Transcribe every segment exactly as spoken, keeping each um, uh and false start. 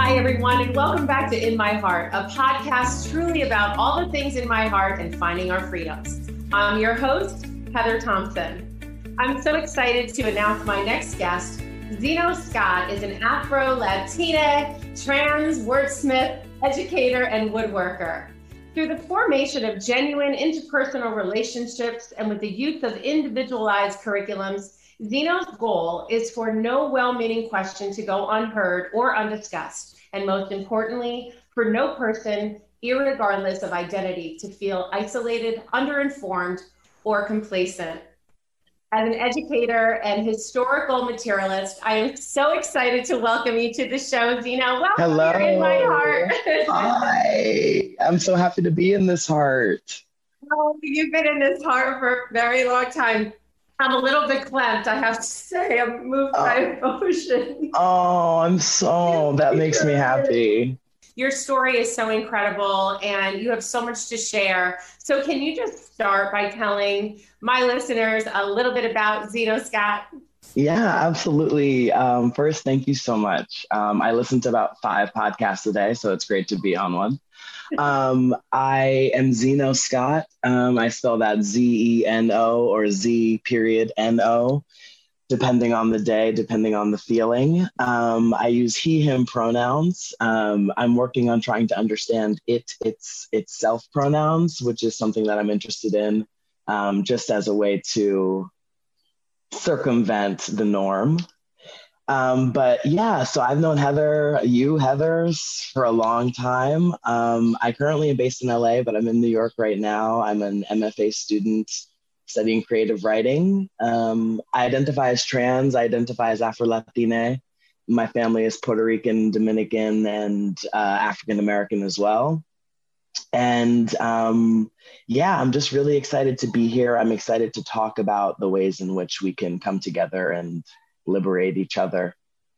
Hi, everyone, and welcome back to In My Heart, a podcast truly about all the things in my heart and finding our freedoms. I'm your host, Heather Thompson. I'm so excited to announce my next guest. Zeno Scott is an Afro-Latina, trans wordsmith, educator, and woodworker. Through the formation of genuine interpersonal relationships and with the use of individualized curriculums, Zeno's goal is for no well-meaning question to go unheard or undiscussed, and most importantly, for no person, irregardless of identity, to feel isolated, underinformed, or complacent. As an educator and historical materialist, I am so excited to welcome you to the show, Zeno. Welcome. Hello. You're in my heart. Hi. I'm so happy to be in this heart. Oh, you've been in this heart for a very long time. I'm a little bit clamped, I have to say. I'm moved oh. by emotion. Oh, I'm so, that makes me happy. Your story is so incredible and you have so much to share. So can you just start by telling my listeners a little bit about Zeno Scott? Yeah, absolutely. Um, first, thank you so much. Um, I listen to about five podcasts a day, so it's great to be on one. Um, I am Zeno Scott. Um, I spell that Z E N O or Z period N O, depending on the day, depending on the feeling. Um, I use he, him pronouns. Um, I'm working on trying to understand it, its, its self pronouns, which is something that I'm interested in, um, just as a way to circumvent the norm. Um, but yeah, so I've known Heather, you Heathers, for a long time. Um, I currently am based in L A, but I'm in New York right now. I'm an M F A student studying creative writing. Um, I identify as trans, I identify as Afro-Latina. My family is Puerto Rican, Dominican, and uh, African-American as well. And um, yeah, I'm just really excited to be here. I'm excited to talk about the ways in which we can come together and liberate each other.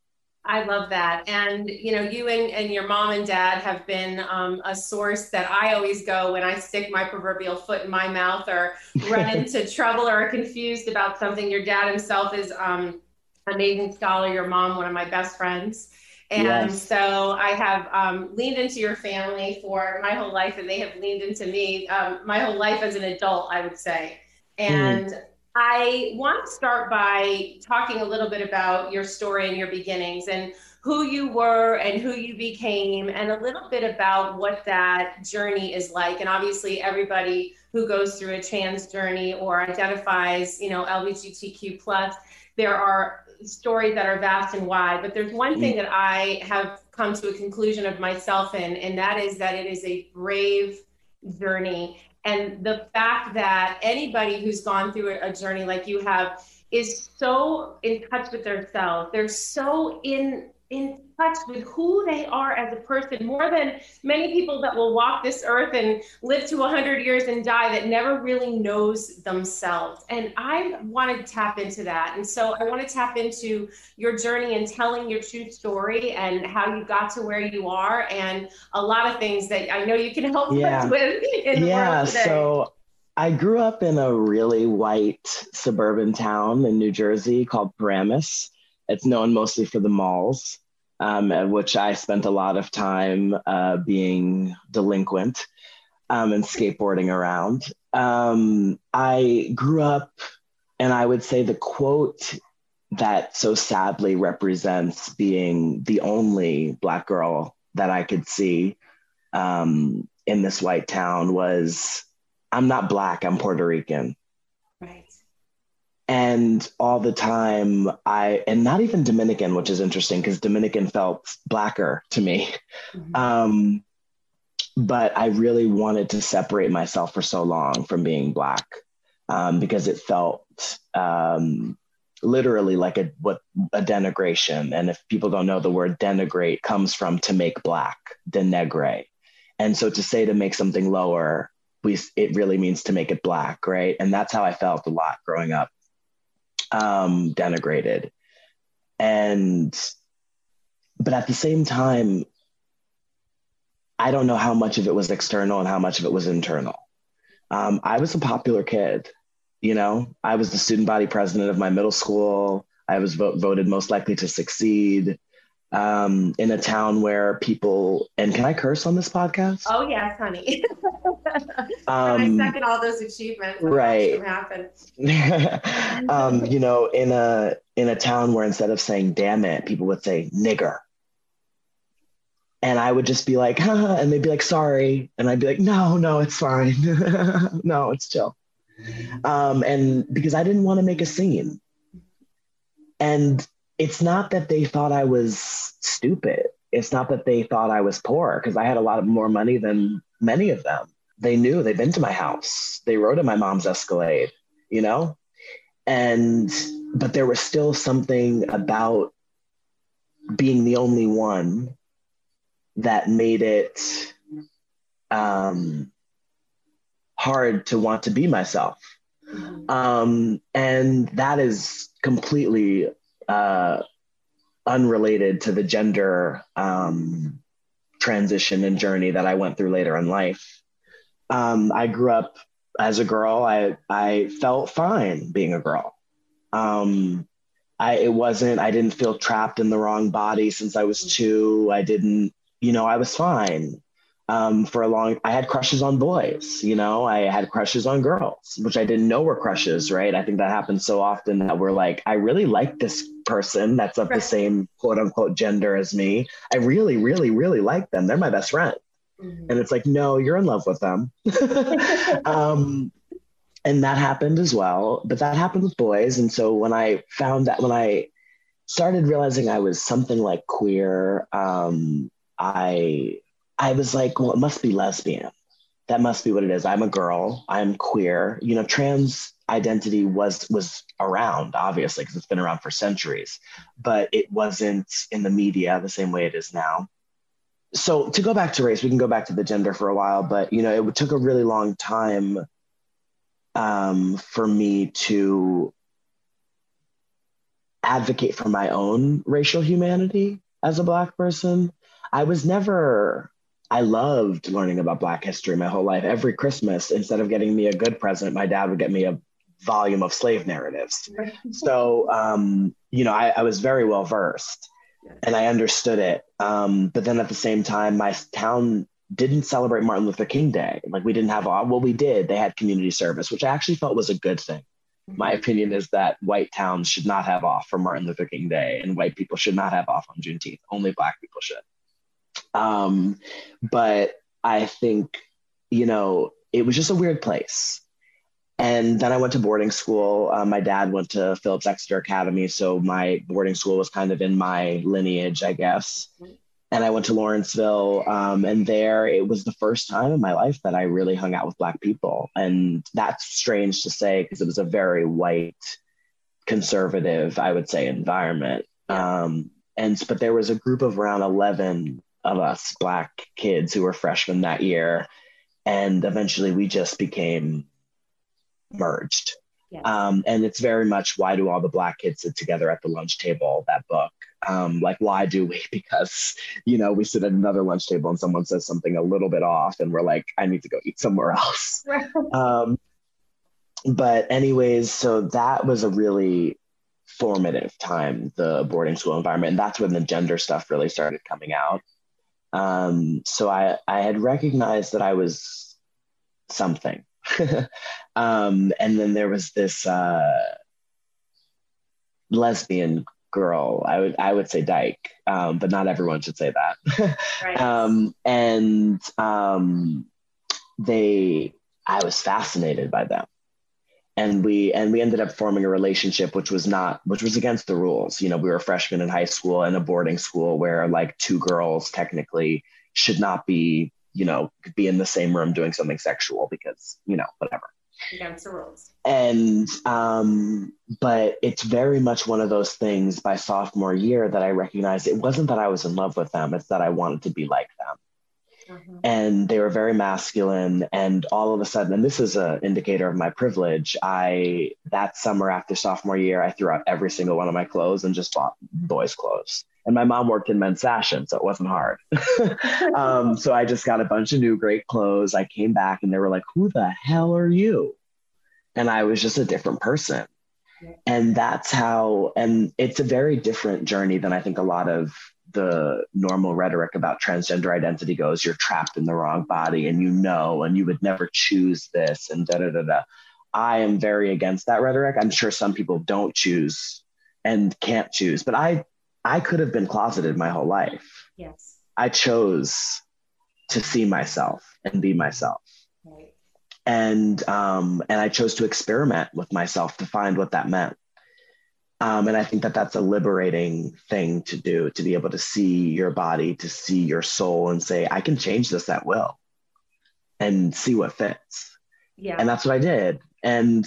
I love that. And, you know, you and, and your mom and dad have been um, a source that I always go when I stick my proverbial foot in my mouth or run into trouble or are confused about something. Your dad himself is um, an amazing scholar, your mom, one of my best friends. And yes. so I have um, leaned into your family for my whole life, and they have leaned into me um, my whole life as an adult, I would say. And mm. I want to start by talking a little bit about your story and your beginnings and who you were and who you became, and a little bit about what that journey is like. And obviously everybody who goes through a trans journey or identifies, you know, L G B T Q plus, there are stories that are vast and wide, but there's one thing that I have come to a conclusion of myself in, and that is that it is a brave journey. And the fact that anybody who's gone through a journey like you have is so in touch with themselves. They're so in, in touch with who they are as a person, more than many people that will walk this earth and live to one hundred years and die that never really knows themselves. And I want to tap into that. And so I want to tap into your journey and telling your true story and how you got to where you are, and a lot of things that I know you can help yeah. us with in the yeah, world today. So I grew up in a really white suburban town in New Jersey called Paramus. It's known mostly for the malls, um, at which I spent a lot of time uh, being delinquent um, and skateboarding around. Um, I grew up, and I would say the quote that so sadly represents being the only Black girl that I could see um, in this white town was, "I'm not Black, I'm Puerto Rican." Right. And all the time I, and not even Dominican, which is interesting because Dominican felt Blacker to me. Mm-hmm. Um, but I really wanted to separate myself for so long from being Black um, because it felt um, literally like a, what a denigration. And if people don't know, the word denigrate comes from to make Black, denegre. And so to say to make something lower, we, it really means to make it Black, right? And that's how I felt a lot growing up. Um, denigrated. And, but at the same time, I don't know how much of it was external and how much of it was internal. Um, I was a popular kid, you know, I was the student body president of my middle school. I was vo- voted most likely to succeed. um, in a town where people, and can I curse on this podcast? Oh yes, honey. And I Um, second all those achievements. I watched them right. happen. um, you know, in a in a town where instead of saying "damn it," people would say "nigger," and I would just be like, "Haha," and they'd be like, "Sorry," and I'd be like, "No, no, it's fine. No, it's chill." Um, and because I didn't want to make a scene, and it's not that they thought I was stupid. It's not that they thought I was poor, because I had a lot of more money than many of them. They knew, they'd been to my house. They rode in my mom's Escalade, you know? And, but there was still something about being the only one that made it um, hard to want to be myself. Mm-hmm. Um, and that is completely uh, unrelated to the gender um, transition and journey that I went through later in life. Um, I grew up as a girl. I, I felt fine being a girl. Um, I, it wasn't, I didn't feel trapped in the wrong body since I was two. I didn't, you know, I was fine. Um, for a long, I had crushes on boys, you know, I had crushes on girls, which I didn't know were crushes, right? I think that happens so often that we're like, I really like this person that's of the same quote unquote gender as me. I really, really, really like them. They're my best friend. Mm-hmm. And it's like, no, you're in love with them. um, and that happened as well, but that happened with boys. And so when I found that, when I started realizing I was something like queer, um, I, I was like, well, it must be lesbian. That must be what it is. I'm a girl. I'm queer. You know, trans identity was was around, obviously, because it's been around for centuries, but it wasn't in the media the same way it is now. So to go back to race, we can go back to the gender for a while, but, you know, it took a really long time um, for me to advocate for my own racial humanity as a Black person. I was never... I loved learning about Black history my whole life. Every Christmas, instead of getting me a good present, my dad would get me a volume of slave narratives. So, um, you know, I, I was very well versed and I understood it. Um, but then at the same time, my town didn't celebrate Martin Luther King Day. Like we didn't have, well, we did. They had community service, which I actually felt was a good thing. My opinion is that white towns should not have off for Martin Luther King Day and white people should not have off on Juneteenth. Only Black people should. Um, but I think, you know, it was just a weird place. And then I went to boarding school. Uh, my dad went to Phillips Exeter Academy. So my boarding school was kind of in my lineage, I guess. And I went to Lawrenceville. Um, and there it was the first time in my life that I really hung out with Black people. And that's strange to say because it was a very white, conservative, I would say, environment. Um, and, but there was a group of around eleven of us Black kids who were freshmen that year. And eventually we just became merged. Yeah. Um, and it's very much, why do all the Black kids sit together at the lunch table, that book? Um, like, why do we? Because, you know, we sit at another lunch table and someone says something a little bit off and we're like, I need to go eat somewhere else. um, but anyways, so that was a really formative time, the boarding school environment. And that's when the gender stuff really started coming out. Um, so I, I had recognized that I was something. um, and then there was this uh, lesbian girl, I would I would say dyke, um, but not everyone should say that. Right. um, and um, they, I was fascinated by them. And we and we ended up forming a relationship, which was not, which was against the rules. You know, we were freshmen in high school in a boarding school where like two girls technically should not be, you know, be in the same room doing something sexual because, you know, whatever. Against the rules. And um, but it's very much one of those things by sophomore year that I recognized it wasn't that I was in love with them, it's that I wanted to be like them. Mm-hmm. And they were very masculine. And all of a sudden, and this is an indicator of my privilege, I, that summer after sophomore year, I threw out every single one of my clothes and just bought boys' clothes. And my mom worked in men's fashion, so it wasn't hard. um, so I just got a bunch of new great clothes. I came back and they were like, who the hell are you? And I was just a different person. Yeah. And that's how, and it's a very different journey than I think a lot of the normal rhetoric about transgender identity goes, you're trapped in the wrong body and you know, and you would never choose this and da da da da. I am very against that rhetoric. I'm sure some people don't choose and can't choose, but I I could have been closeted my whole life. Yes. I chose to see myself and be myself. Right. And um, and I chose to experiment with myself to find what that meant. Um, and I think that that's a liberating thing to do, to be able to see your body, to see your soul and say, I can change this at will and see what fits. Yeah. And that's what I did. And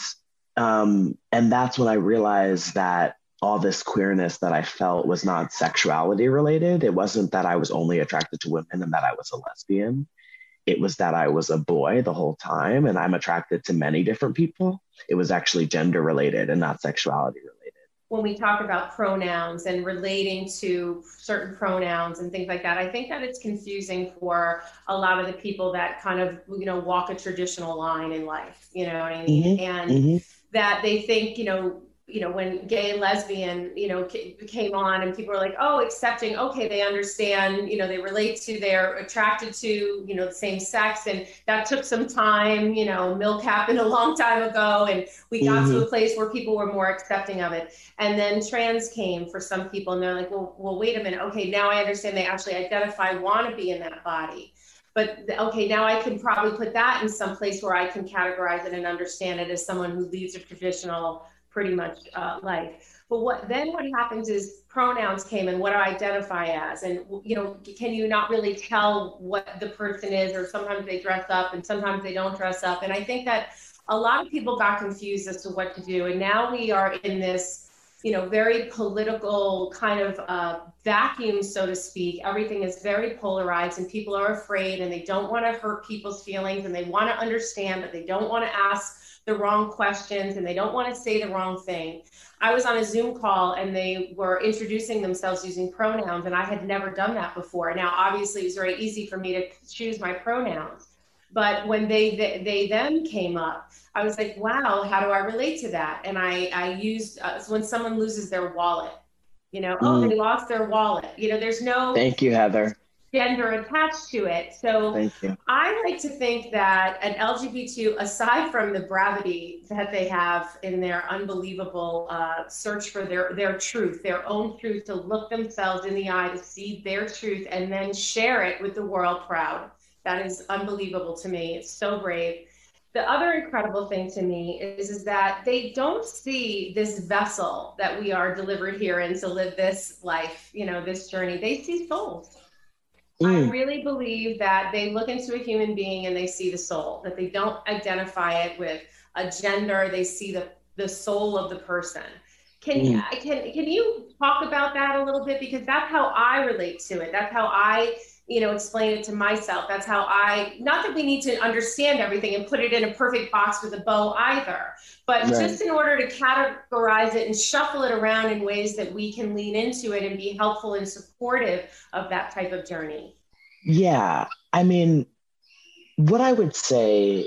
um, and that's when I realized that all this queerness that I felt was not sexuality related. It wasn't that I was only attracted to women and that I was a lesbian. It was that I was a boy the whole time and I'm attracted to many different people. It was actually gender related and not sexuality related. When we talk about pronouns and relating to certain pronouns and things like that, I think that it's confusing for a lot of the people that kind of, you know, walk a traditional line in life, you know what I mean? Mm-hmm. And mm-hmm. that they think, you know, you know, when gay and lesbian, you know, came on and people were like, oh, accepting, okay, they understand, you know, they relate to, they're attracted to, you know, the same sex. And that took some time, you know, milk happened a long time ago. And we got Mm-hmm. to a place where people were more accepting of it. And then trans came for some people and they're like, well, well, wait a minute. Okay, now I understand they actually identify, want to be in that body. But okay, now I can probably put that in some place where I can categorize it and understand it as someone who leads a traditional pretty much uh, life. But what then what happens is pronouns came and what I identify as, and you know, can you not really tell what the person is, or sometimes they dress up and sometimes they don't dress up. And I think that a lot of people got confused as to what to do. And now we are in this, you know, very political kind of uh, vacuum, so to speak. Everything is very polarized and people are afraid and they don't want to hurt people's feelings and they want to understand, but they don't want to ask the wrong questions and they don't want to say the wrong thing. I was on a Zoom call and they were introducing themselves using pronouns and I had never done that before. Now, obviously it was very easy for me to choose my pronouns, but when they, they, they then came up, I was like, wow, how do I relate to that? And I, I used, uh, when someone loses their wallet, you know, mm. oh, they lost their wallet. You know, there's no- Thank you, Heather. Gender attached to it. So Thank you. I like to think that an L G B T Q, aside from the bravity that they have in their unbelievable uh, search for their, their truth, their own truth, to look themselves in the eye, to see their truth and then share it with the world proud. That is unbelievable to me. It's so brave. The other incredible thing to me is, is that they don't see this vessel that we are delivered here in to live this life, you know, this journey. They see souls. Mm. I really believe that they look into a human being and they see the soul, that they don't identify it with a gender. They see the, the soul of the person. Can, mm. can, can you talk about that a little bit? Because that's how I relate to it. That's how I, you know, explain it to myself. That's how I, not that we need to understand everything and put it in a perfect box with a bow either, but right. just in order to categorize it and shuffle it around in ways that we can lean into it and be helpful and supportive of that type of journey. Yeah. I mean, what I would say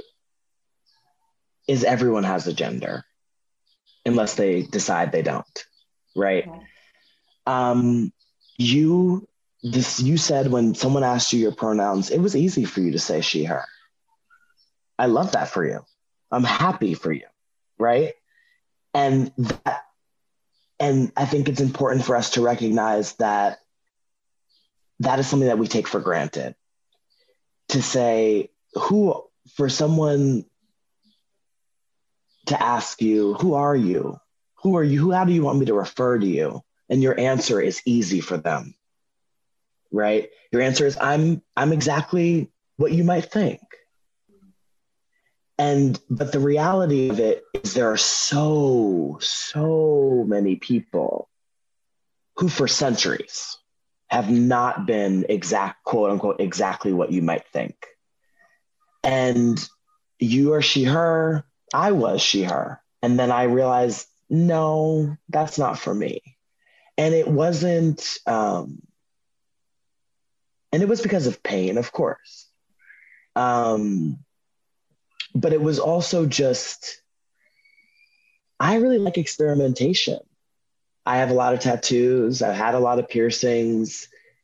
is everyone has a gender unless they decide they don't, right? Okay. Um, you This you said when someone asked you your pronouns, it was easy for you to say she, her. I love that for you. I'm happy for you, right? And that, and I think it's important for us to recognize that that is something that we take for granted. To say, who, for someone to ask you, who are you? Who are you? Who, how do you want me to refer to you? And your answer is easy for them. Right? Your answer is, I'm, I'm exactly what you might think. And, but the reality of it is there are so, so many people who for centuries have not been exact, quote unquote, exactly what you might think. And you are she, her, I was she, her. And then I realized, no, that's not for me. And it wasn't, um, and it was because of pain, of course. Um, but it was also just, I really like experimentation. I have a lot of tattoos. I've had a lot of piercings.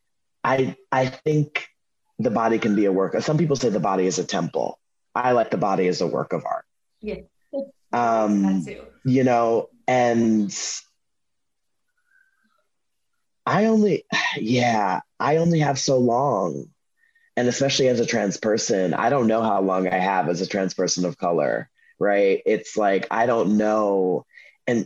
I I think the body can be a work. Some people say the body is a temple. I like the body as a work of art. Yeah. Um, That too. you know, and I only, yeah, I only have so long. And especially as a trans person, I don't know how long I have as a trans person of color, right? It's like, I don't know. And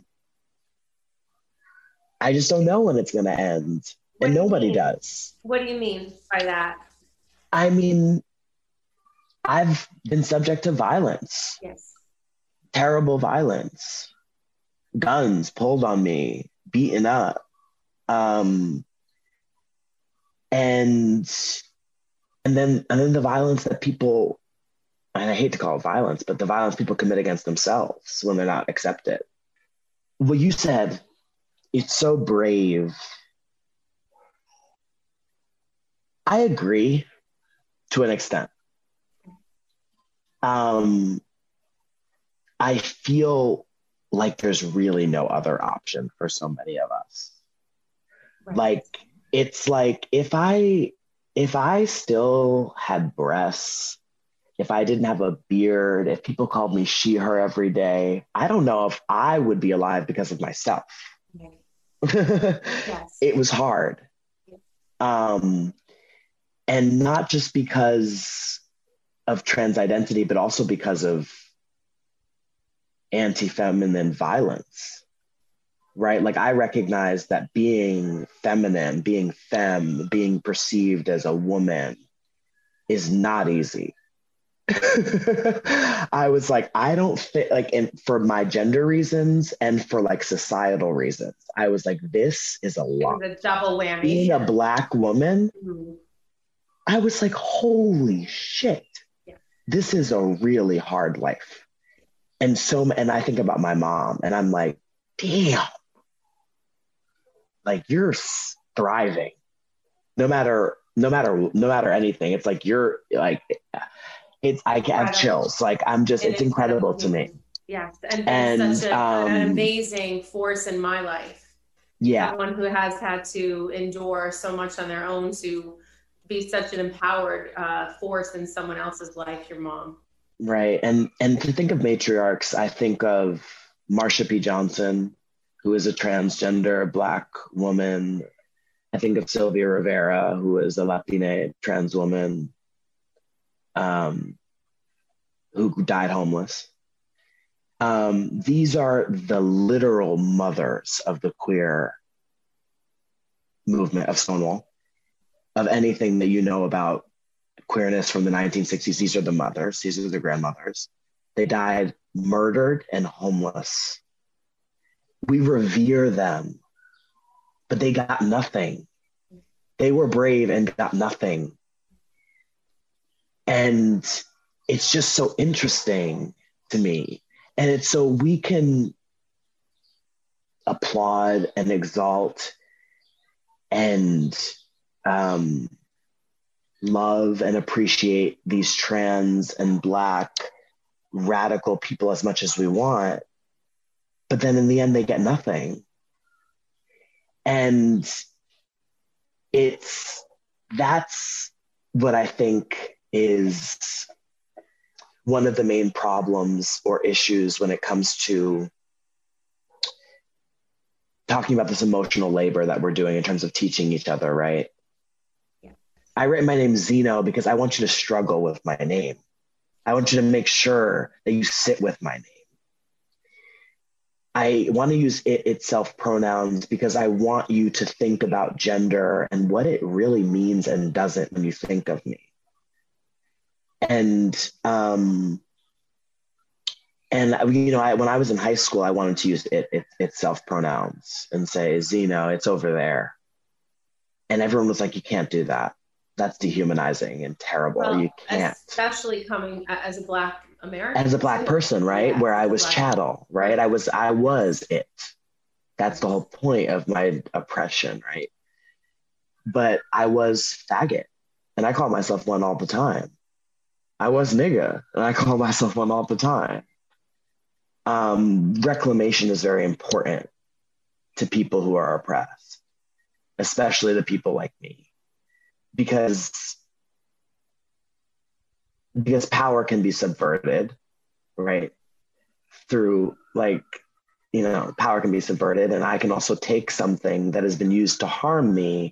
I just don't know when it's going to end. What And do you nobody mean? does. What do you mean by that? I mean, I've been subject to violence, Yes. terrible violence, guns pulled on me, beaten up. Um, and and then and then the violence that people, and I hate to call it violence, but the violence people commit against themselves when they're not accepted. What you said, it's so brave. I agree to an extent. Um, I feel like there's really no other option for so many of us. Right. Like, it's like if I if I still had breasts, if I didn't have a beard, if people called me she, her every day, I don't know if I would be alive because of myself. Okay. Yes. It was hard. Yes. Um, and not just because of trans identity, but also because of anti-feminine violence, right? Like I recognize that being feminine, being femme, being perceived as a woman is not easy. I was like, I don't fit, like, in for my gender reasons and for like societal reasons. I was like, this is a lot. It was a double whammy. Being a Black woman, mm-hmm. I was like, holy shit, yeah. This is a really hard life. And so, and I think about my mom and I'm like, damn, like you're thriving no matter, no matter, no matter anything. It's like, you're like, it's, I have chills. Like, I'm just, it it's incredible to me. Yes. And, and such a, um, an amazing force in my life. Yeah. Someone who has had to endure so much on their own to be such an empowered uh, force in someone else's life, your mom. Right. And, and to think of matriarchs, I think of Marsha P. Johnson, who is a transgender Black woman. I think of Sylvia Rivera, who is a Latina trans woman, um, who died homeless. Um, these are the literal mothers of the queer movement of Stonewall, of anything that you know about queerness from the nineteen sixties. These are the mothers, these are the grandmothers. They died murdered and homeless. We revere them, but they got nothing. They were brave and got nothing. And it's just so interesting to me. And it's so we can applaud and exalt and um, love and appreciate these trans and Black radical people as much as we want. But then in the end, they get nothing. And it's, that's what I think is one of the main problems or issues when it comes to talking about this emotional labor that we're doing in terms of teaching each other, right? Yeah. I write my name Zeno because I want you to struggle with my name. I want you to make sure that you sit with my name. I want to use it itself pronouns because I want you to think about gender and what it really means and doesn't when you think of me. And, um, and you know, I, when I was in high school, I wanted to use it, it itself pronouns and say, Zeno, it's over there. And everyone was like, you can't do that. That's dehumanizing and terrible. Well, you can't. Especially coming as a Black American. As a Black person, right? Yeah, where I was chattel, right? right? I was, I was it. That's the whole point of my oppression, right? But I was faggot, and I call myself one all the time. I was nigga, and I call myself one all the time. Um, reclamation is very important to people who are oppressed, especially the people like me. because because power can be subverted, right? Through like, you know, power can be subverted, and I can also take something that has been used to harm me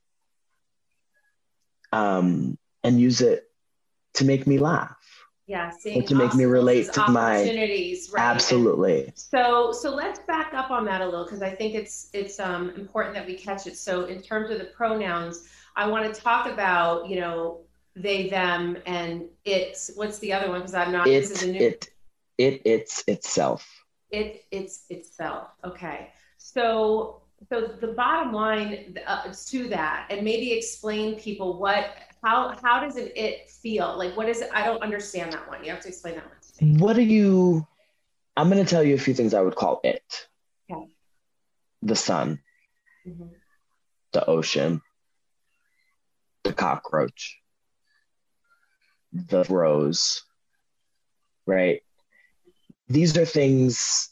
um, and use it to make me laugh. Yeah, Or seeing to make me relate to my opportunities, right? absolutely. And so, so let's back up on that a little, because I think it's it's um, important that we catch it. So, in terms of the pronouns, I want to talk about, you know, they, them, and it's. What's the other one? Because I'm not. It, this is a new. It, it, it's itself. It, it's itself. Okay. So, so the bottom line uh, to that, and maybe explain people what. How how does it, it feel? Like, what is it? I don't understand that one. You have to explain that one. What do you, I'm going to tell you a few things I would call it. Okay. The sun, mm-hmm. the ocean, the cockroach, the rose, right? These are things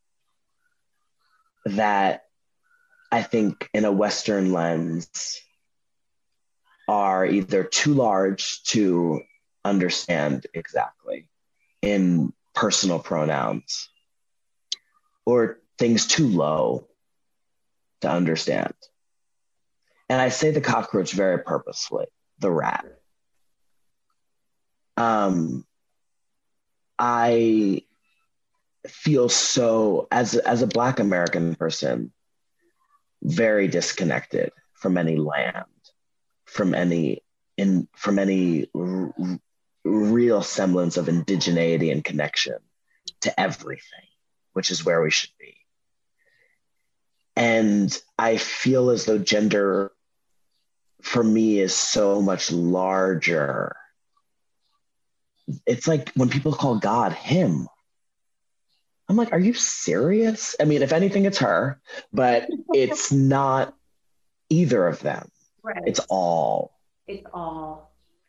that I think in a Western lens are either too large to understand exactly in personal pronouns, or things too low to understand. And I say the cockroach very purposefully, the rat. Um, I feel so, as, as a Black American person, very disconnected from any land, from any in from any r- real semblance of indigeneity and connection to everything, which is where we should be. And I feel as though gender for me is so much larger. It's like when people call God him. I'm like, are you serious? I mean, if anything, it's her, but it's not either of them. Right. It's all. It's all.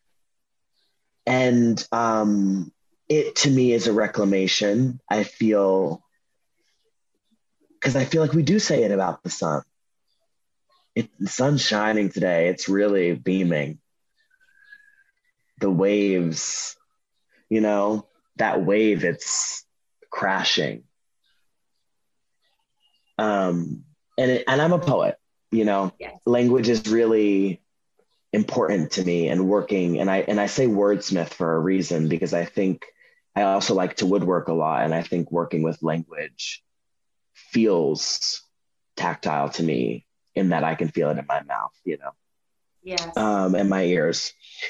And um, it to me is a reclamation. I feel, because I feel like we do say it about the sun. It, the sun's shining today. It's really beaming. The waves, you know, that wave, it's crashing. Um, and it, and I'm a poet, you know. Yes. Language is really important to me, and working, and I and I say wordsmith for a reason, because I think I also like to woodwork a lot, and I think working with language feels tactile to me in that I can feel it in my mouth, you know. Yes. Um, and my ears,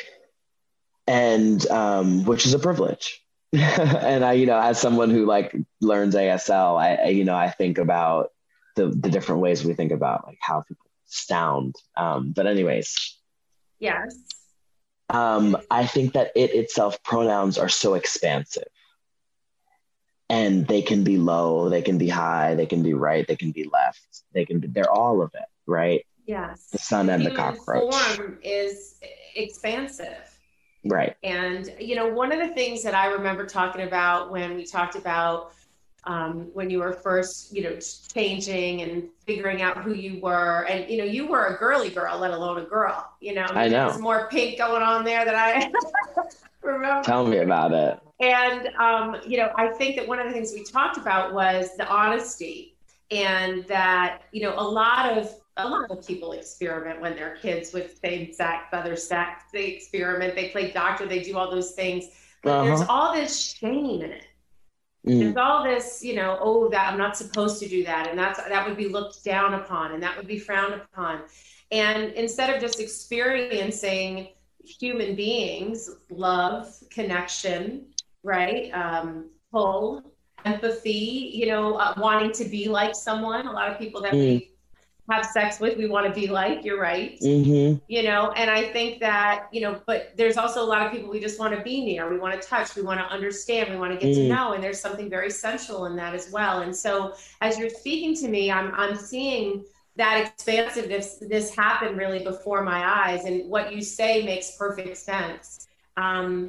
and um, which is a privilege. And I, you know, as someone who like learns A S L, I, I you know, I think about the the different ways we think about like how people sound. Um, but anyways. Yes. Um, I think that it itself, pronouns are so expansive, and they can be low, they can be high, they can be right, they can be left, they can be, they're all of it, right? Yes. The sun and the cockroach. Form is expansive. Right. And, you know, one of the things that I remember talking about when we talked about um, when you were first, you know, changing and figuring out who you were, and, you know, you were a girly girl, let alone a girl, you know, I know. There's more pink going on there than I remember. Tell me about it. And, um, you know, I think that one of the things we talked about was the honesty, and that, you know, a lot of, a lot of people experiment when they're kids with same sex, other sex, they experiment, they play doctor, they do all those things. But uh-huh. There's all this shame in it. Mm. There's all this, you know, oh, that I'm not supposed to do that. And that's, that would be looked down upon, and that would be frowned upon. And instead of just experiencing human beings, love, connection, right? Um, pull, empathy, you know, uh, wanting to be like someone. A lot of people that mm. we have sex with, we want to be like, you're right. Mm-hmm. You know, and I think that, you know, but there's also a lot of people we just want to be near. We want to touch, we want to understand, we want to get mm. to know. And there's something very sensual in that as well. And so as you're speaking to me, I'm, I'm seeing that expansiveness, this happen really before my eyes. And what you say makes perfect sense. Um,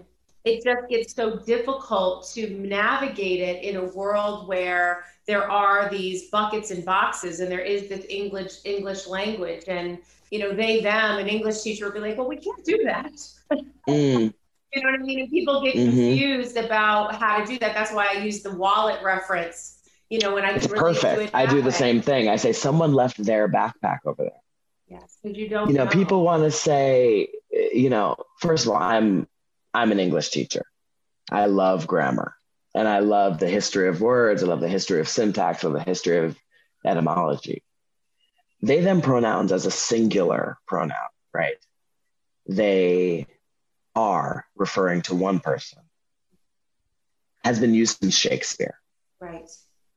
it just gets so difficult to navigate it in a world where there are these buckets and boxes, and there is this English English language, and you know, they, them, an English teacher would be like, well, we can't do that. Mm. You know what I mean? And people get Mm-hmm. confused about how to do that. That's why I use the wallet reference, you know, when I It's can relate to perfect. it I that do the way. same thing. I say someone left their backpack over there. Yes, because you don't You know, know. people want to say, you know, first of all, I'm I'm an English teacher. I love grammar and I love the history of words. I love the history of syntax, I love the history of etymology. They, them pronouns as a singular pronoun, right? They are referring to one person, has been used in Shakespeare. Right.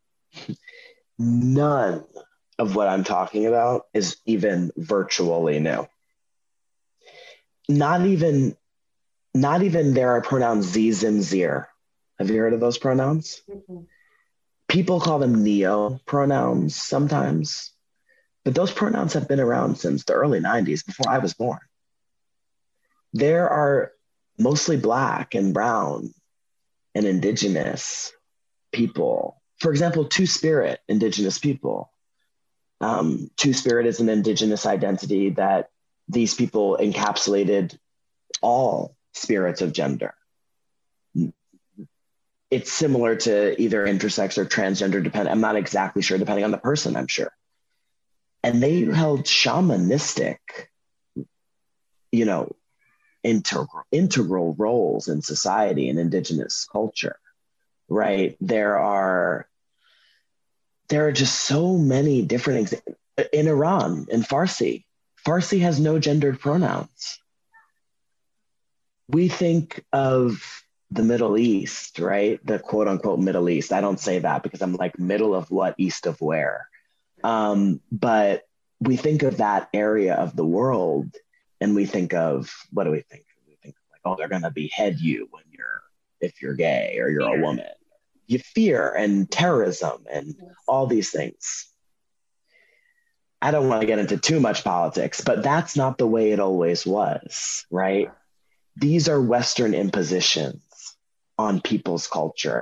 None of what I'm talking about is even virtually new. Not even, not even there are pronouns sie, zim, zir. Have you heard of those pronouns? Mm-hmm. People call them neo pronouns sometimes, but those pronouns have been around since the early nineties, before I was born. There are mostly Black and brown and indigenous people. For example, Two-Spirit, indigenous people. Um, Two-Spirit is an indigenous identity that these people encapsulated all spirits of gender. It's similar to either intersex or transgender, depending. I'm not exactly sure, depending on the person, I'm sure. And they held shamanistic, you know, integral, integral roles in society and indigenous culture, right? There are, there are just so many different things. In Iran, in Farsi, Farsi has no gendered pronouns. We think of the Middle East, right? The quote unquote Middle East. I don't say that because I'm like, middle of what, east of where? Um, but we think of that area of the world and we think of, what do we think? We think like, oh, they're going to behead you when you're, if you're gay or you're fear. a woman. You fear and terrorism and yes. all these things. I don't want to get into too much politics, but that's not the way it always was, right? These are Western impositions on people's culture.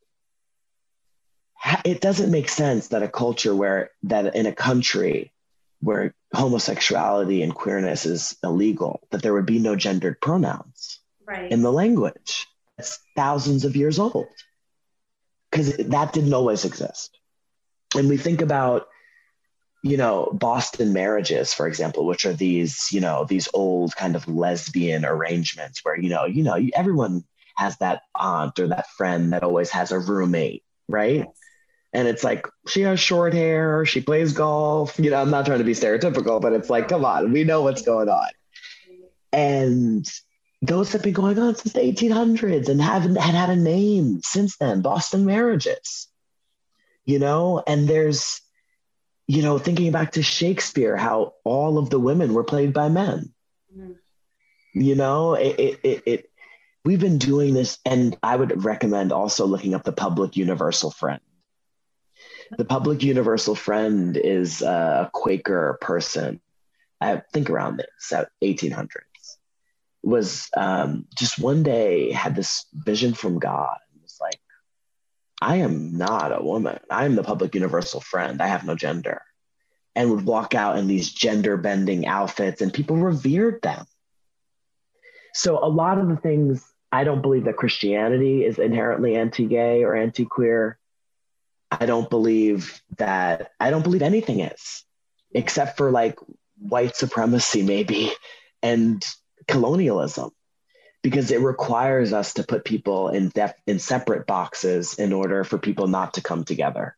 It doesn't make sense that a culture where, that in a country where homosexuality and queerness is illegal, that there would be no gendered pronouns right. in the language. It's thousands of years old, because that didn't always exist. And we think about, you know, Boston marriages, for example, which are these, you know, these old kind of lesbian arrangements where, you know, you know, everyone has that aunt or that friend that always has a roommate, right? Yes. And it's like, she has short hair, she plays golf. You know, I'm not trying to be stereotypical, but it's like, come on, we know what's going on. And those have been going on since the eighteen hundreds and haven't had, had a name since then, Boston marriages, you know, and there's, you know, thinking back to Shakespeare, how all of the women were played by men, mm-hmm. you know, it, it, it, it, we've been doing this. And I would recommend also looking up the Public Universal Friend. The Public Universal Friend is a Quaker person, I think around the eighteen hundreds, was um, just one day had this vision from God. It was like, I am not a woman. I am the Public Universal Friend. I have no gender. And would walk out in these gender bending outfits and people revered them. So a lot of the things, I don't believe that Christianity is inherently anti-gay or anti-queer. I don't believe that, I don't believe anything is, except for like white supremacy maybe, and colonialism, because it requires us to put people in def- in separate boxes in order for people not to come together.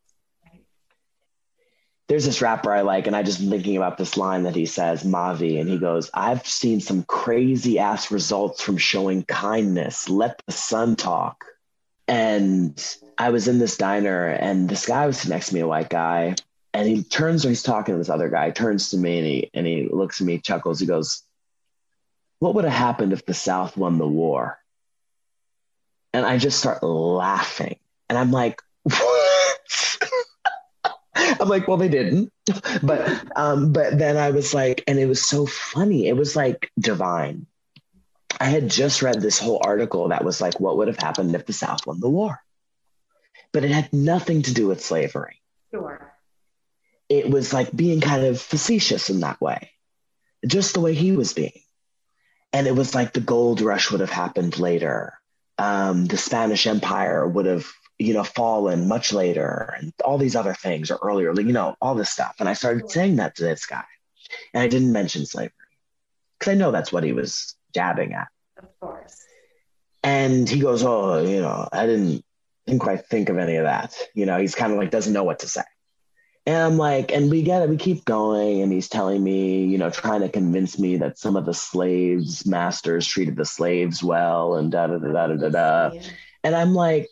There's this rapper I like, and I just been thinking about this line that he says, Mavi, and he goes, I've seen some crazy ass results from showing kindness. Let the sun talk. And I was in this diner and this guy was next to me, a white guy, and he turns, or he's talking to this other guy, turns to me and he, and he looks at me, chuckles. He goes, what would have happened if the South won the war? And I just start laughing. And I'm like, what? I'm like, well, they didn't. But, um, but then I was like, and it was so funny. It was like divine. I had just read this whole article that was like, what would have happened if the South won the war? But it had nothing to do with slavery. Sure. It was like being kind of facetious in that way, just the way he was being. And it was like the gold rush would have happened later. Um, the Spanish Empire would have, you know, fallen much later, and all these other things or earlier, you know, all this stuff. And I started sure. saying that to this guy, and I didn't mention slavery because I know that's what he was jabbing at. Of course. And he goes, oh, you know, I didn't, didn't quite think of any of that. You know, he's kind of like, doesn't know what to say. And I'm like, and we get it, we keep going. And he's telling me, you know, trying to convince me that some of the slaves, masters treated the slaves well and da da da da da da. Yeah. And I'm like,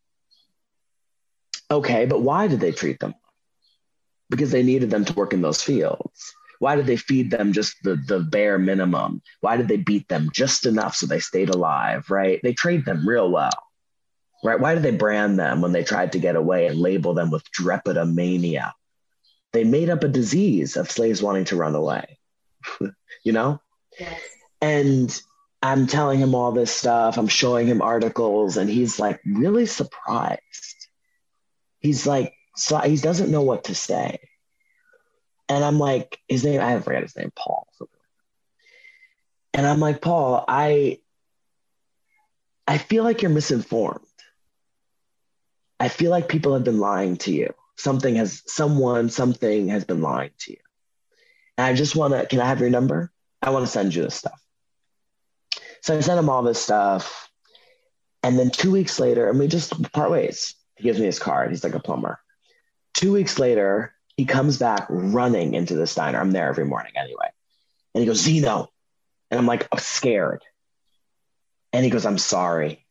okay, but why did they treat them? Because they needed them to work in those fields. Why did they feed them just the, the bare minimum? Why did they beat them just enough so they stayed alive, right? They trained them real well, right? Why did they brand them when they tried to get away and label them with drapetomania? They made up a disease of slaves wanting to run away, you know? Yes. And I'm telling him all this stuff. I'm showing him articles, and he's like really surprised. He's like, so he doesn't know what to say. And I'm like, his name, I forget his name, Paul. And I'm like, Paul, I, I feel like you're misinformed. I feel like people have been lying to you. Something has, someone, something has been lying to you. And I just want to, can I have your number? I want to send you this stuff. So I sent him all this stuff. And then two weeks later, and we just part ways. He gives me his card. He's like a plumber. Two weeks later, he comes back running into this diner. I'm there every morning anyway. And he goes, Zeno. And I'm like, I'm scared. And he goes, I'm sorry.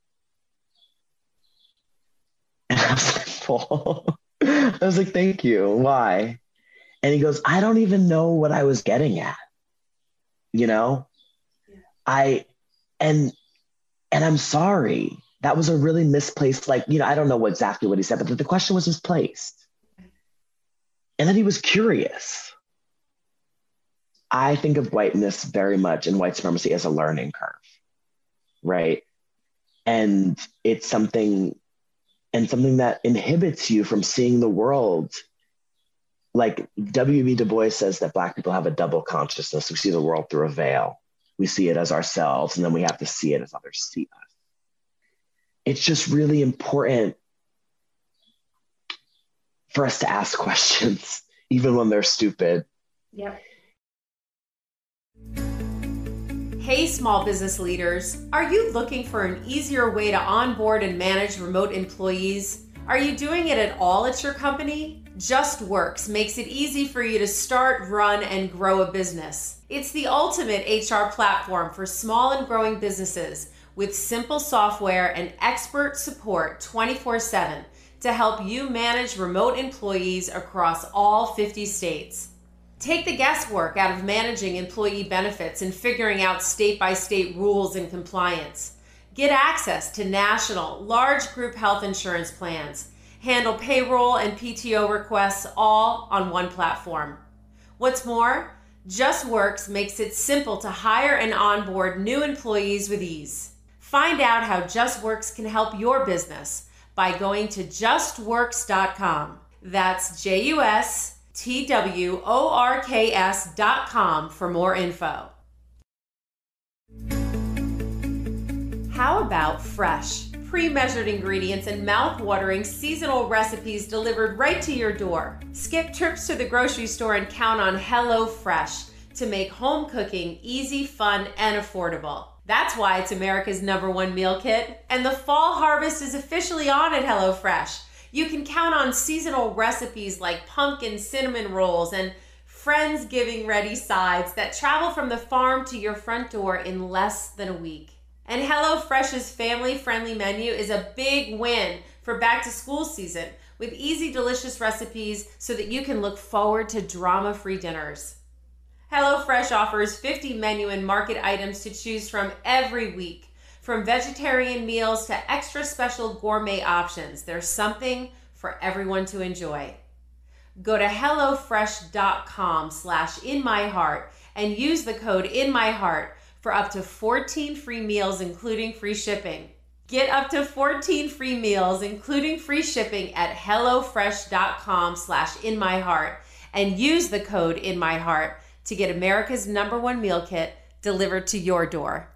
And I was like, Paul. I was like, thank you. Why? And he goes, I don't even know what I was getting at. You know? Yeah. I, and, and I'm sorry. That was a really misplaced, like, you know, I don't know exactly what he said, but the question was misplaced. And then he was curious. I think of whiteness very much and white supremacy as a learning curve, right? And it's something, and something that inhibits you from seeing the world. Like W B Du Bois says that Black people have a double consciousness. We see the world through a veil. We see it as ourselves, and then we have to see it as others see us. It's just really important for us to ask questions, even when they're stupid. Yep. Hey, small business leaders. Are you looking for an easier way to onboard and manage remote employees? Are you doing it at all at your company? JustWorks makes it easy for you to start, run, and grow a business. It's the ultimate H R platform for small and growing businesses with simple software and expert support twenty-four seven. To help you manage remote employees across all fifty states. Take the guesswork out of managing employee benefits and figuring out state-by-state rules and compliance. Get access to national, large group health insurance plans. Handle payroll and P T O requests all on one platform. What's more, JustWorks makes it simple to hire and onboard new employees with ease. Find out how JustWorks can help your business by going to just works dot com. That's J U S T W O R K S dot com for more info. How about fresh, pre-measured ingredients and mouth-watering seasonal recipes delivered right to your door? Skip trips to the grocery store and count on HelloFresh to make home cooking easy, fun, and affordable. That's why it's America's number one meal kit. And the fall harvest is officially on at HelloFresh. You can count on seasonal recipes like pumpkin cinnamon rolls and Friendsgiving ready sides that travel from the farm to your front door in less than a week. And HelloFresh's family-friendly menu is a big win for back to school season with easy, delicious recipes so that you can look forward to drama-free dinners. HelloFresh offers fifty menu and market items to choose from every week. From vegetarian meals to extra special gourmet options, there's something for everyone to enjoy. Go to HelloFresh dot com slash in my heart and use the code INMYHEART for up to fourteen free meals, including free shipping. Get up to fourteen free meals, including free shipping at HelloFresh.com slash InMyHeart and use the code InMyHeart to get America's number one meal kit delivered to your door.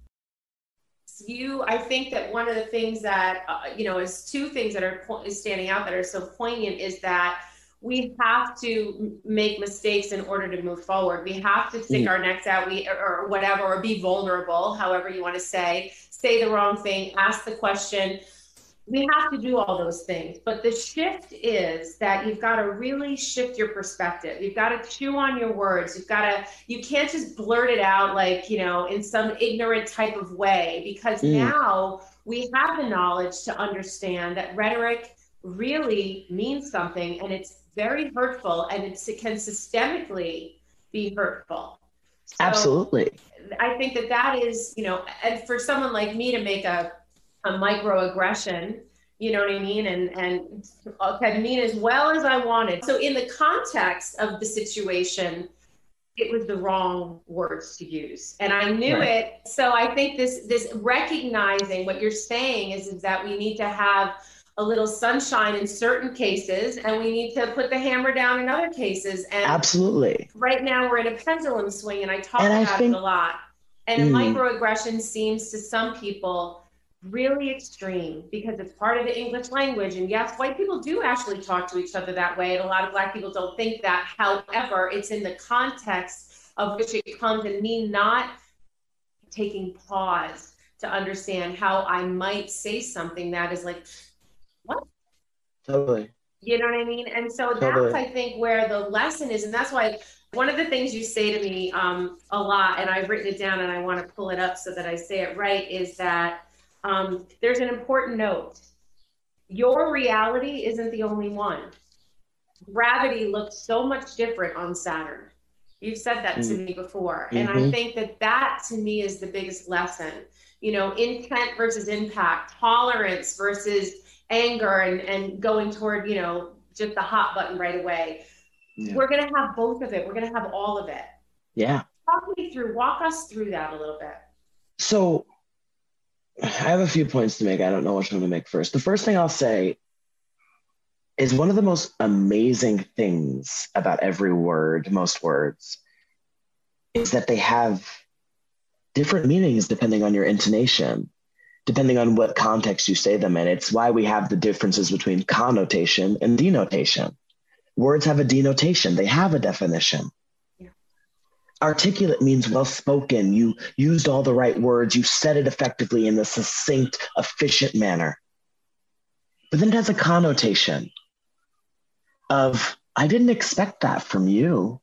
You, I think that one of the things that, uh, you know, is two things that are po- is standing out that are so poignant is that we have to make mistakes in order to move forward. We have to stick mm. our necks out, we or, or whatever, or be vulnerable, however you want to say, say the wrong thing, ask the question. We have to do all those things. But the shift is that you've got to really shift your perspective. You've got to chew on your words. You've got to, you can't just blurt it out like, you know, in some ignorant type of way, because mm. now we have the knowledge to understand that rhetoric really means something, and it's very hurtful, and it's, it can systemically be hurtful. So absolutely. I think that that is, you know, and for someone like me to make a, a microaggression, you know what I mean? And, and can mean as well as I wanted. So in the context of the situation, it was the wrong words to use. And I knew right. it. So I think this, this recognizing what you're saying is, is that we need to have a little sunshine in certain cases, and we need to put the hammer down in other cases. And absolutely. Right now we're in a pendulum swing, and I talk and about I think, it a lot. And mm. microaggression seems to some people really extreme because it's part of the English language. And yes, white people do actually talk to each other that way, and a lot of Black people don't think that. However, it's in the context of which it comes, and me not taking pause to understand how I might say something that is like, what? Totally. You know what I mean? And so totally. That's, I think, where the lesson is. And that's why one of the things you say to me um, a lot, and I've written it down and I want to pull it up so that I say it right, is that um, there's an important note. Your reality isn't the only one. Gravity looks so much different on Saturn. You've said that mm. to me before. Mm-hmm. And I think that that to me is the biggest lesson. You know, intent versus impact, tolerance versus anger, and, and going toward, you know, just the hot button right away. Yeah. We're going to have both of it. We're going to have all of it. Yeah. Talk me through, walk us through that a little bit. So I have a few points to make. I don't know which one to make first. The first thing I'll say is one of the most amazing things about every word, most words, is that they have different meanings depending on your intonation, depending on what context you say them in. It's why we have the differences between connotation and denotation. Words have a denotation. They have a definition. Yeah. Articulate means well-spoken. You used all the right words. You said it effectively in a succinct, efficient manner. But then it has a connotation of, I didn't expect that from you.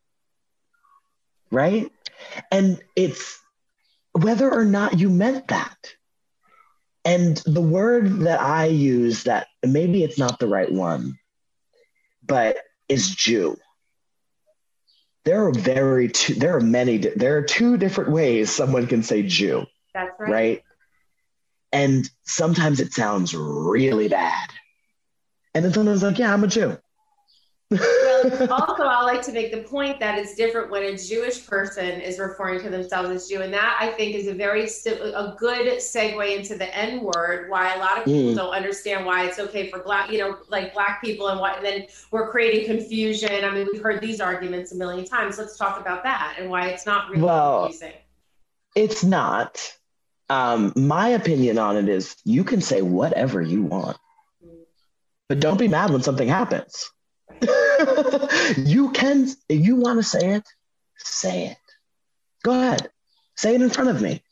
Right? And it's whether or not you meant that. And the word that I use, that maybe it's not the right one, but is Jew. There are very two, there are many, there are two different ways someone can say Jew. That's right. Right? And sometimes it sounds really bad. And then someone's like, yeah, I'm a Jew. Well, also, I like to make the point that it's different when a Jewish person is referring to themselves as Jew. And that, I think, is a very, a good segue into the N word, why a lot of people mm. don't understand why it's okay for Black, you know, like Black people, and what, and then we're creating confusion. I mean, we've heard these arguments a million times. Let's talk about that and why it's not really well, confusing. It's not. Um, my opinion on it is you can say whatever you want, mm. but don't be mad when something happens. You can, if you want to say it, say it. Go ahead. Say it in front of me.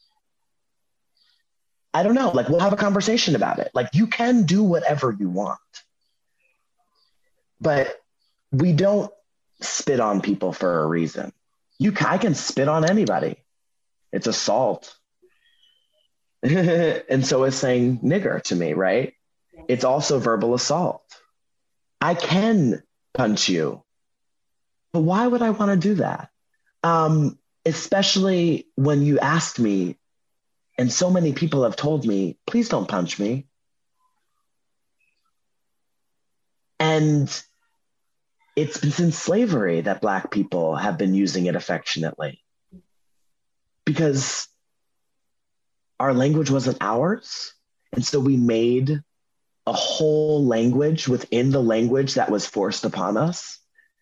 I don't know. Like, we'll have a conversation about it. Like, you can do whatever you want. But we don't spit on people for a reason. You can, I can spit on anybody. It's assault. And so is saying nigger to me, right? It's also verbal assault. I can punch you. But why would I want to do that? Um, especially when you asked me, and so many people have told me, please don't punch me. And it's been since slavery that Black people have been using it affectionately. because our language wasn't ours. And so we made a whole language within the language that was forced upon us.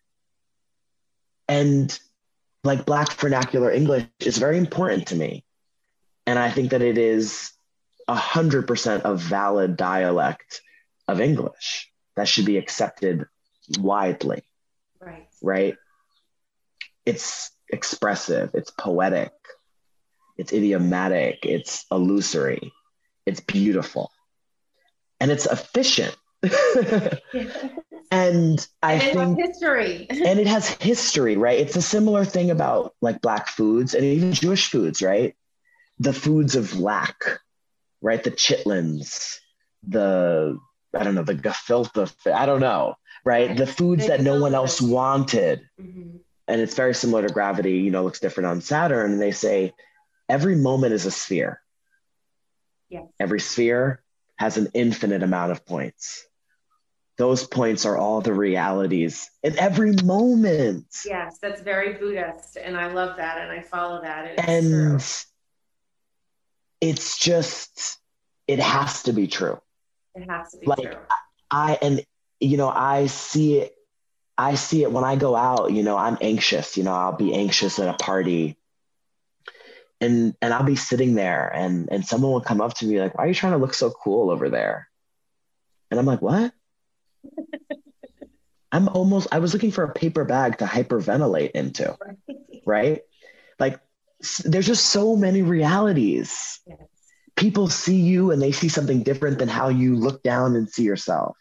And like Black vernacular English is very important to me. And I think that it is a hundred percent a valid dialect of English that should be accepted widely. Right. Right. It's expressive, it's poetic, it's idiomatic, it's illusory, it's beautiful, and it's efficient. And I and it think has history. And it has history, right? It's a similar thing about like Black foods and even Jewish foods, right? The foods of lack, right? The chitlins, the, I don't know, the gefilte, I don't know, right? right. The foods the that no one else wanted. Mm-hmm. And it's very similar to gravity, you know, looks different on Saturn. And they say every moment is a sphere. Yes. Every sphere has an infinite amount of points. Those points are all the realities in every moment. Yes, that's very Buddhist. And I love that. And I follow that. It's and true. It's just, it has to be true. It has to be like, true. I, and, you know, I see it, I see it when I go out, you know, I'm anxious, you know, I'll be anxious at a party and, and I'll be sitting there and, and someone will come up to me like, why are you trying to look so cool over there? And I'm like, what? I'm almost, I was looking for a paper bag to hyperventilate into, right? Like there's just so many realities. Yes. People see you and they see something different than how you look down and see yourself.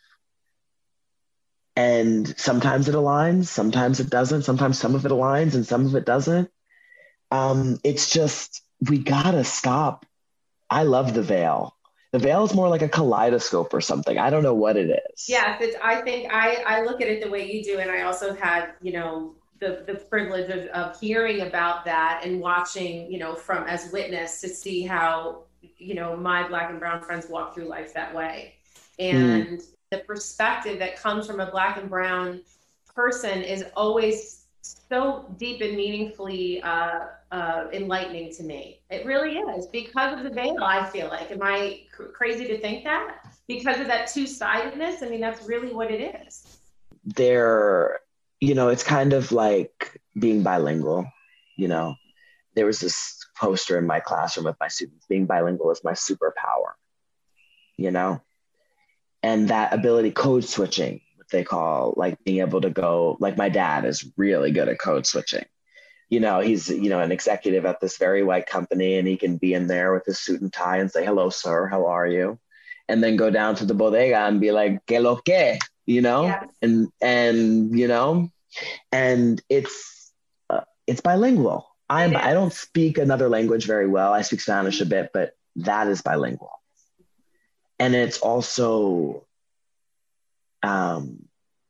And sometimes it aligns, sometimes it doesn't, sometimes some of it aligns and some of it doesn't. Um, it's just, we gotta stop. I love the veil. The veil is more like a kaleidoscope or something. I don't know what it is. Yes, it's, I think I, I look at it the way you do. And I also had, you know, the, the privilege of, of hearing about that and watching, you know, from as witness to see how, you know, my Black and brown friends walk through life that way. And mm. the perspective that comes from a Black and brown person is always so deep and meaningfully uh, uh, enlightening to me. It really is because of the veil, I feel like. Am I cr- crazy to think that? Because of that two-sidedness? I mean, that's really what it is. There, you know, it's kind of like being bilingual, you know. There was this poster in my classroom with my students, being bilingual is my superpower, you know? And that ability, code switching, what they call like being able to go, like my dad is really good at code switching. You know, he's, you know, an executive at this very white company and he can be in there with his suit and tie and say, hello, sir, how are you? And then go down to the bodega and be like, que lo que, you know? Yes. And, and, you know, and it's, uh, it's bilingual. I'm, I don't speak another language very well. I speak Spanish a bit, but that is bilingual. And it's also, um,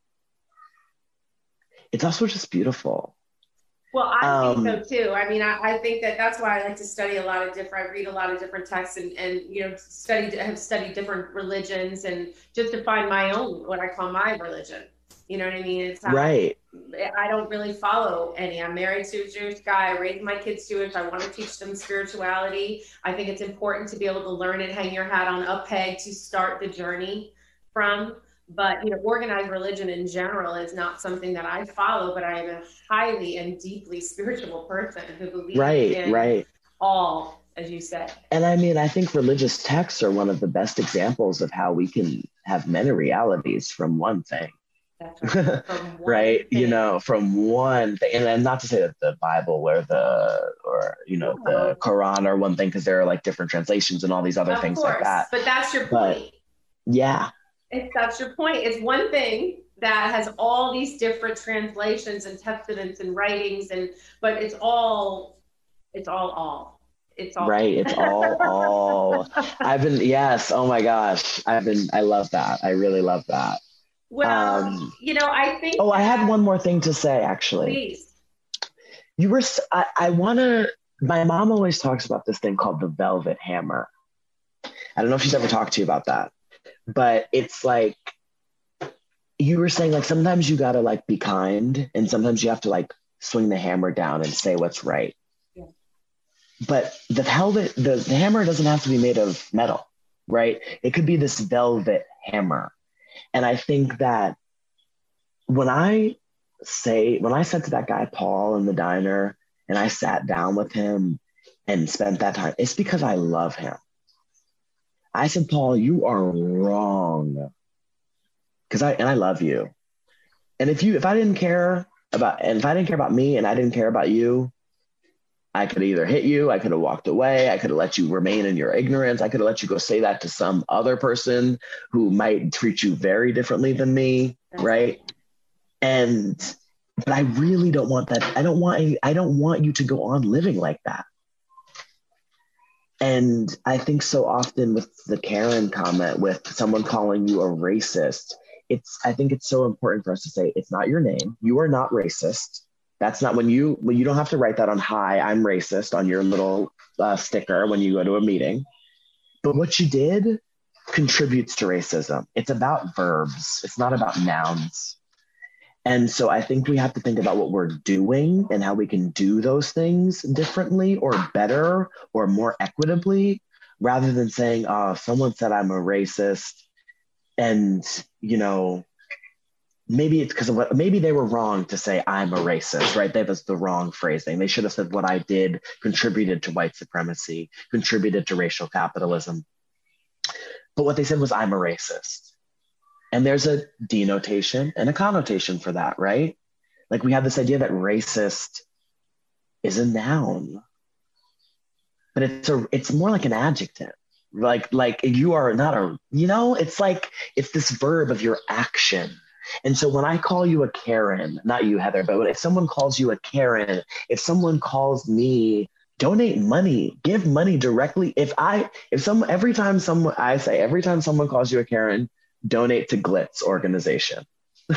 it's also just beautiful. Well, I Um, think so too. I mean, I, I think that that's why I like to study a lot of different, I read a lot of different texts and, and, you know, study, have studied different religions and just to find my own, what I call my religion. You know what I mean? It's how right. I don't really follow any. I'm married to a Jewish guy. I raised my kids Jewish. I want to teach them spirituality. I think it's important to be able to learn it, hang your hat on a peg to start the journey from. But, you know, organized religion in general is not something that I follow, but I am a highly and deeply spiritual person who believes right, in right. all, as you said. And I mean, I think religious texts are one of the best examples of how we can have many realities from one thing. That's right. right. Thing. You know, from one thing, and, and not to say that the Bible or the, or, you know, oh. the Quran are one thing, because there are like different translations and all these other of things course, like that. But that's your but, point. Yeah. It's, that's your point. It's one thing that has all these different translations and testaments and writings, and but it's all, it's all, all. It's all. Right. It's all, all. I've been, yes. Oh my gosh. I've been, I love that. I really love that. Well, um, you know, I think. Oh, I had one more thing to say, actually. Please. You were, I, I want to, my mom always talks about this thing called the velvet hammer. I don't know if she's ever talked to you about that, but it's like, you were saying like, sometimes you got to like be kind and sometimes you have to like swing the hammer down and say what's right. Yeah. but the velvet, the, the hammer doesn't have to be made of metal, right? It could be this velvet hammer. And I think that when I say, when I said to that guy, Paul, in the diner, and I sat down with him and spent that time, it's because I love him. I said, Paul, you are wrong. Cause I, and I love you. And if you, if I didn't care about, and if I didn't care about me and I didn't care about you, I could either hit you, I could have walked away, I could have let you remain in your ignorance, I could have let you go say that to some other person who might treat you very differently than me, right? And, but I really don't want that. I don't want, any, I don't want you to go on living like that. And I think so often with the Karen comment, with someone calling you a racist, it's, I think it's so important for us to say, it's not your name. You are not racist. That's not when you, when you don't have to write that on, hi, I'm racist on your little uh, sticker when you go to a meeting. But what you did contributes to racism. It's about verbs. It's not about nouns. And so I think we have to think about what we're doing and how we can do those things differently or better or more equitably, rather than saying, oh, someone said I'm a racist. And, you know, maybe it's because of what, maybe they were wrong to say I'm a racist, right? That was the wrong phrasing. They should have said what I did contributed to white supremacy, contributed to racial capitalism. But what they said was I'm a racist. And there's a denotation and a connotation for that, right? Like we have this idea that racist is a noun, but it's a, it's more like an adjective. Like, like you are not a, you know, it's like, it's this verb of your action. And so when I call you a Karen, not you, Heather, but if someone calls you a Karen, if someone calls me, donate money, give money directly. If I, if some, every time someone, I say, every time someone calls you a Karen, donate to Glitz organization.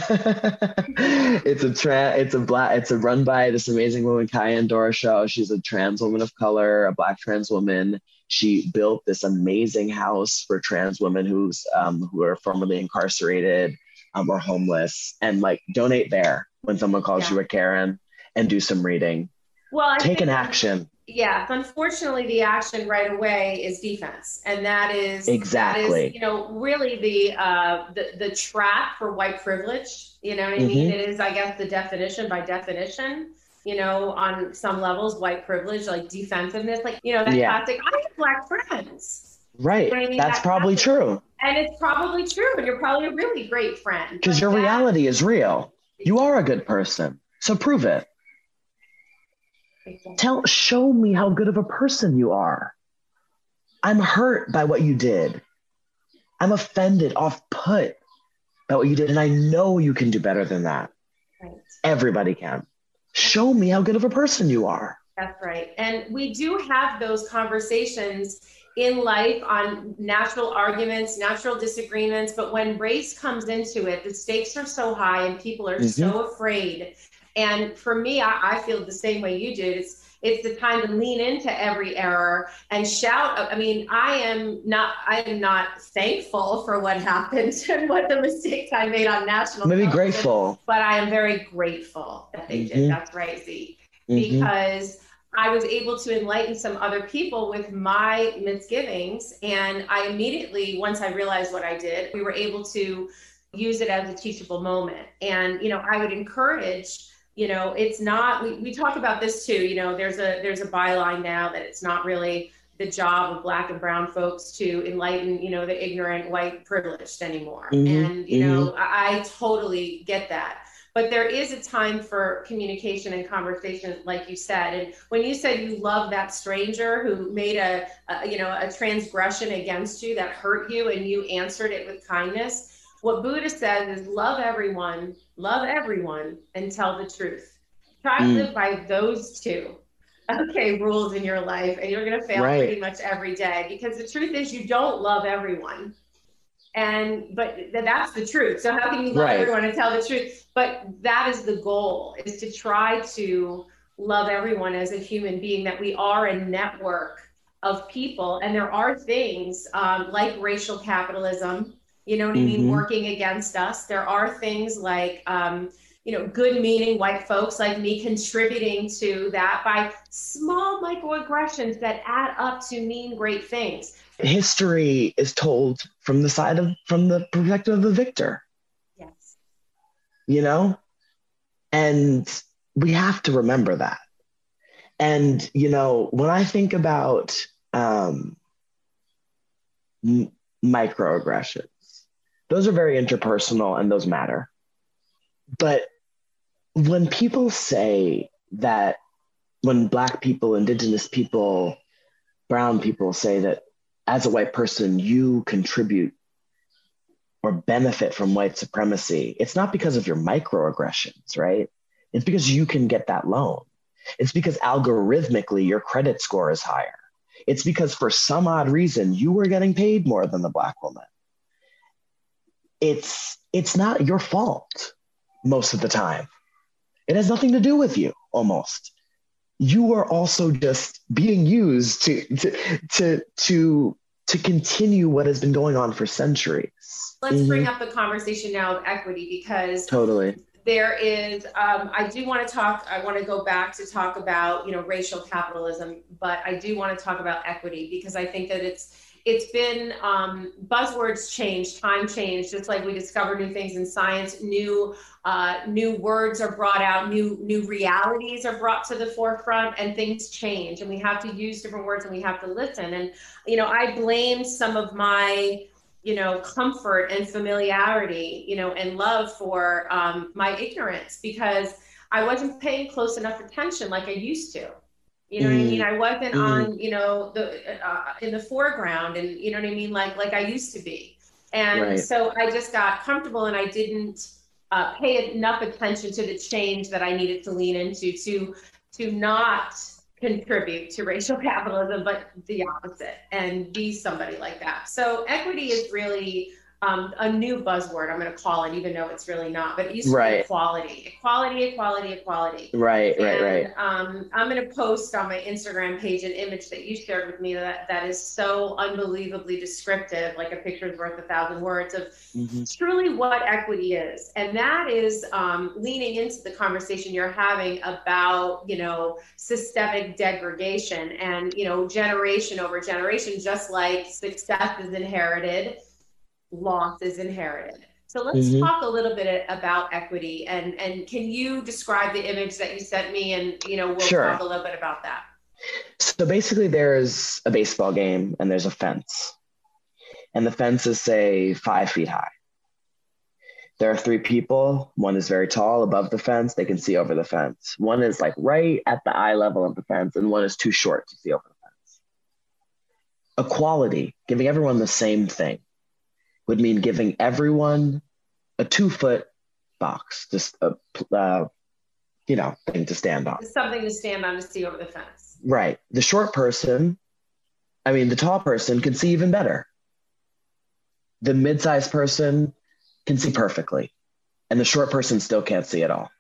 it's a tra- it's a black, it's a run by this amazing woman, Kyan Doroshow. She's a trans woman of color, a black trans woman. She built this amazing house for trans women who's um, who are formerly incarcerated um, or homeless, and like donate there when someone calls yeah. you a Karen, and do some reading. Well, I take think- an action. Yeah, unfortunately, the action right away is defense, and that is exactly, that is, you know, really the uh, the the trap for white privilege. You know what I mm-hmm. mean? It is, I guess, the definition by definition. You know, on some levels, white privilege, like defensiveness, like you know, that yeah. classic. I have black friends. Right. You know I mean? That's that probably classic. True. And it's probably true, and you're probably a really great friend. Because your that, reality is real. You are a good person, so prove it. Tell, show me how good of a person you are. I'm hurt by what you did. I'm offended, off-put by what you did. And I know you can do better than that. Right. Everybody can. Show me how good of a person you are. That's right. And we do have those conversations in life on natural arguments, natural disagreements. But when race comes into it, the stakes are so high and people are mm-hmm. so afraid. And for me, I, I feel the same way you did. It's it's the time to lean into every error and shout. I mean, I am not I am not thankful for what happened and what the mistakes I made on national. Maybe grateful, but I am very grateful that they mm-hmm. did. That's right, Z, mm-hmm. because I was able to enlighten some other people with my misgivings, and I immediately, once I realized what I did, we were able to use it as a teachable moment. And you know, I would encourage. You know, it's not, we, we talk about this too, you know, there's a there's a byline now that it's not really the job of Black and brown folks to enlighten, you know, the ignorant white privileged anymore. Mm-hmm. And, you mm-hmm. know, I, I totally get that. But there is a time for communication and conversation, like you said. And when you said you love that stranger who made a, a, you know, a transgression against you that hurt you and you answered it with kindness, what Buddha says is love everyone, love everyone, and tell the truth. Try mm. to live by those two, okay, rules in your life, and you're going to fail right. pretty much every day, because the truth is you don't love everyone. And, but th- that's the truth. So how can you love right. everyone and tell the truth? But that is the goal, is to try to love everyone as a human being, that we are a network of people. And there are things um, like racial capitalism, you know what mm-hmm. I mean, working against us. There are things like, um, you know, good meaning white folks like me contributing to that by small microaggressions that add up to mean great things. History is told from the side of, from the perspective of the victor. Yes. You know? And we have to remember that. And, you know, when I think about um, m- microaggressions, those are very interpersonal and those matter. But when people say that, when Black people, Indigenous people, brown people say that as a white person, you contribute or benefit from white supremacy, it's not because of your microaggressions, right? It's because you can get that loan. It's because algorithmically your credit score is higher. It's because for some odd reason you were getting paid more than the Black woman. It's it's not your fault most of the time. It has nothing to do with you, almost. You are also just being used to to to to, to continue what has been going on for centuries. Let's mm-hmm. bring up the conversation now of equity, because totally. There is, um, I do want to talk, I want to go back to talk about, you know, racial capitalism, but I do want to talk about equity, because I think that it's, it's been, um, buzzwords change, time change, just like we discover new things in science, new, uh, new words are brought out, new, new realities are brought to the forefront, and things change, and we have to use different words and we have to listen. And, you know, I blame some of my, you know, comfort and familiarity, you know, and love for um, my ignorance, because I wasn't paying close enough attention like I used to. You know mm. what I mean? I wasn't mm. on, you know, the uh, in the foreground, and you know what I mean, like like I used to be. And right. so I just got comfortable, and I didn't uh, pay enough attention to the change that I needed to lean into to to not contribute to racial capitalism, but the opposite, and be somebody like that. So equity is really um, a new buzzword, I'm going to call it, even though it's really not, but it used to right. be equality, equality, equality, equality. Right, and, right, right. Um, I'm going to post on my Instagram page an image that you shared with me that, that is so unbelievably descriptive, like a picture is worth a thousand words, of mm-hmm. truly what equity is. And that is um, leaning into the conversation you're having about, you know, systemic degradation and, you know, generation over generation, just like success is inherited, loss is inherited. So let's mm-hmm. talk a little bit about equity, and and can you describe the image that you sent me, and you know we'll sure. talk a little bit about that. So basically there's a baseball game and there's a fence, and the fence is, say, five feet high. There are three people. One is very tall above the fence. They can see over the fence. One is like right at the eye level of the fence, and one is too short to see over the fence. Equality, giving everyone the same thing, would mean giving everyone a two foot box, just a, uh, you know, thing to stand on. Something to stand on to see over the fence. Right. The short person, I mean, the tall person can see even better. The mid-sized person can see perfectly, and the short person still can't see at all.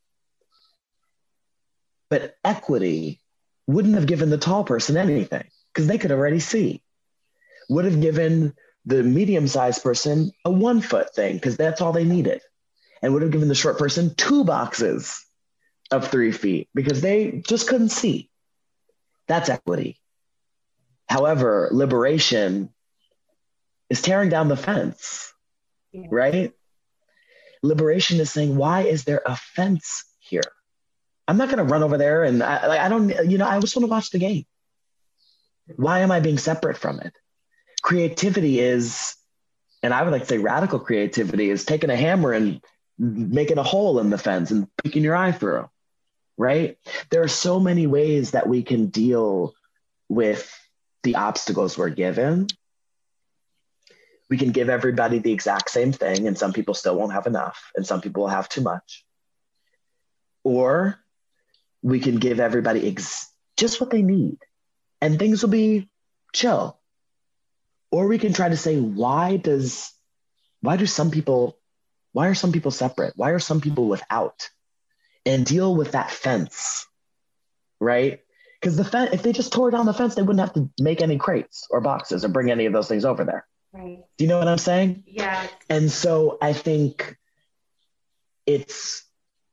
But equity wouldn't have given the tall person anything, because they could already see. Would have given the medium-sized person a one-foot thing, because that's all they needed, and would have given the short person two boxes of three feet because they just couldn't see. That's equity. However, liberation is tearing down the fence, yeah. right? Liberation is saying, why is there a fence here? I'm not going to run over there, and I, like, I don't, you know, I just want to watch the game. Why am I being separate from it? Creativity is, and I would like to say radical creativity is taking a hammer and making a hole in the fence and peeking your eye through, right? There are so many ways that we can deal with the obstacles we're given. We can give everybody the exact same thing, and some people still won't have enough, and some people will have too much. Or we can give everybody ex- just what they need, and things will be chill. Or we can try to say, why does, why do some people, why are some people separate? Why are some people without? And deal with that fence, right? Because the fence, if they just tore down the fence, they wouldn't have to make any crates or boxes or bring any of those things over there. Right. Do you know what I'm saying? Yeah. And so I think it's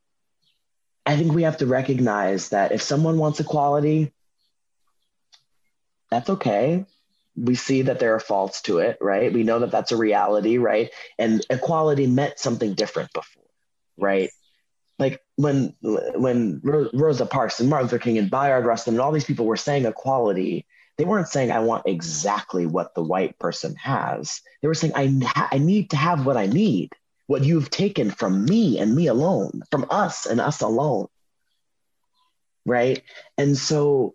I think we have to recognize that if someone wants equality, that's okay. We see that there are faults to it, right? We know that that's a reality, right? And equality meant something different before, right? Like when when Rosa Parks and Martin Luther King and Bayard Rustin and all these people were saying equality, they weren't saying I want exactly what the white person has. They were saying I ha- I need to have what I need, what you've taken from me and me alone, from us and us alone, right? And so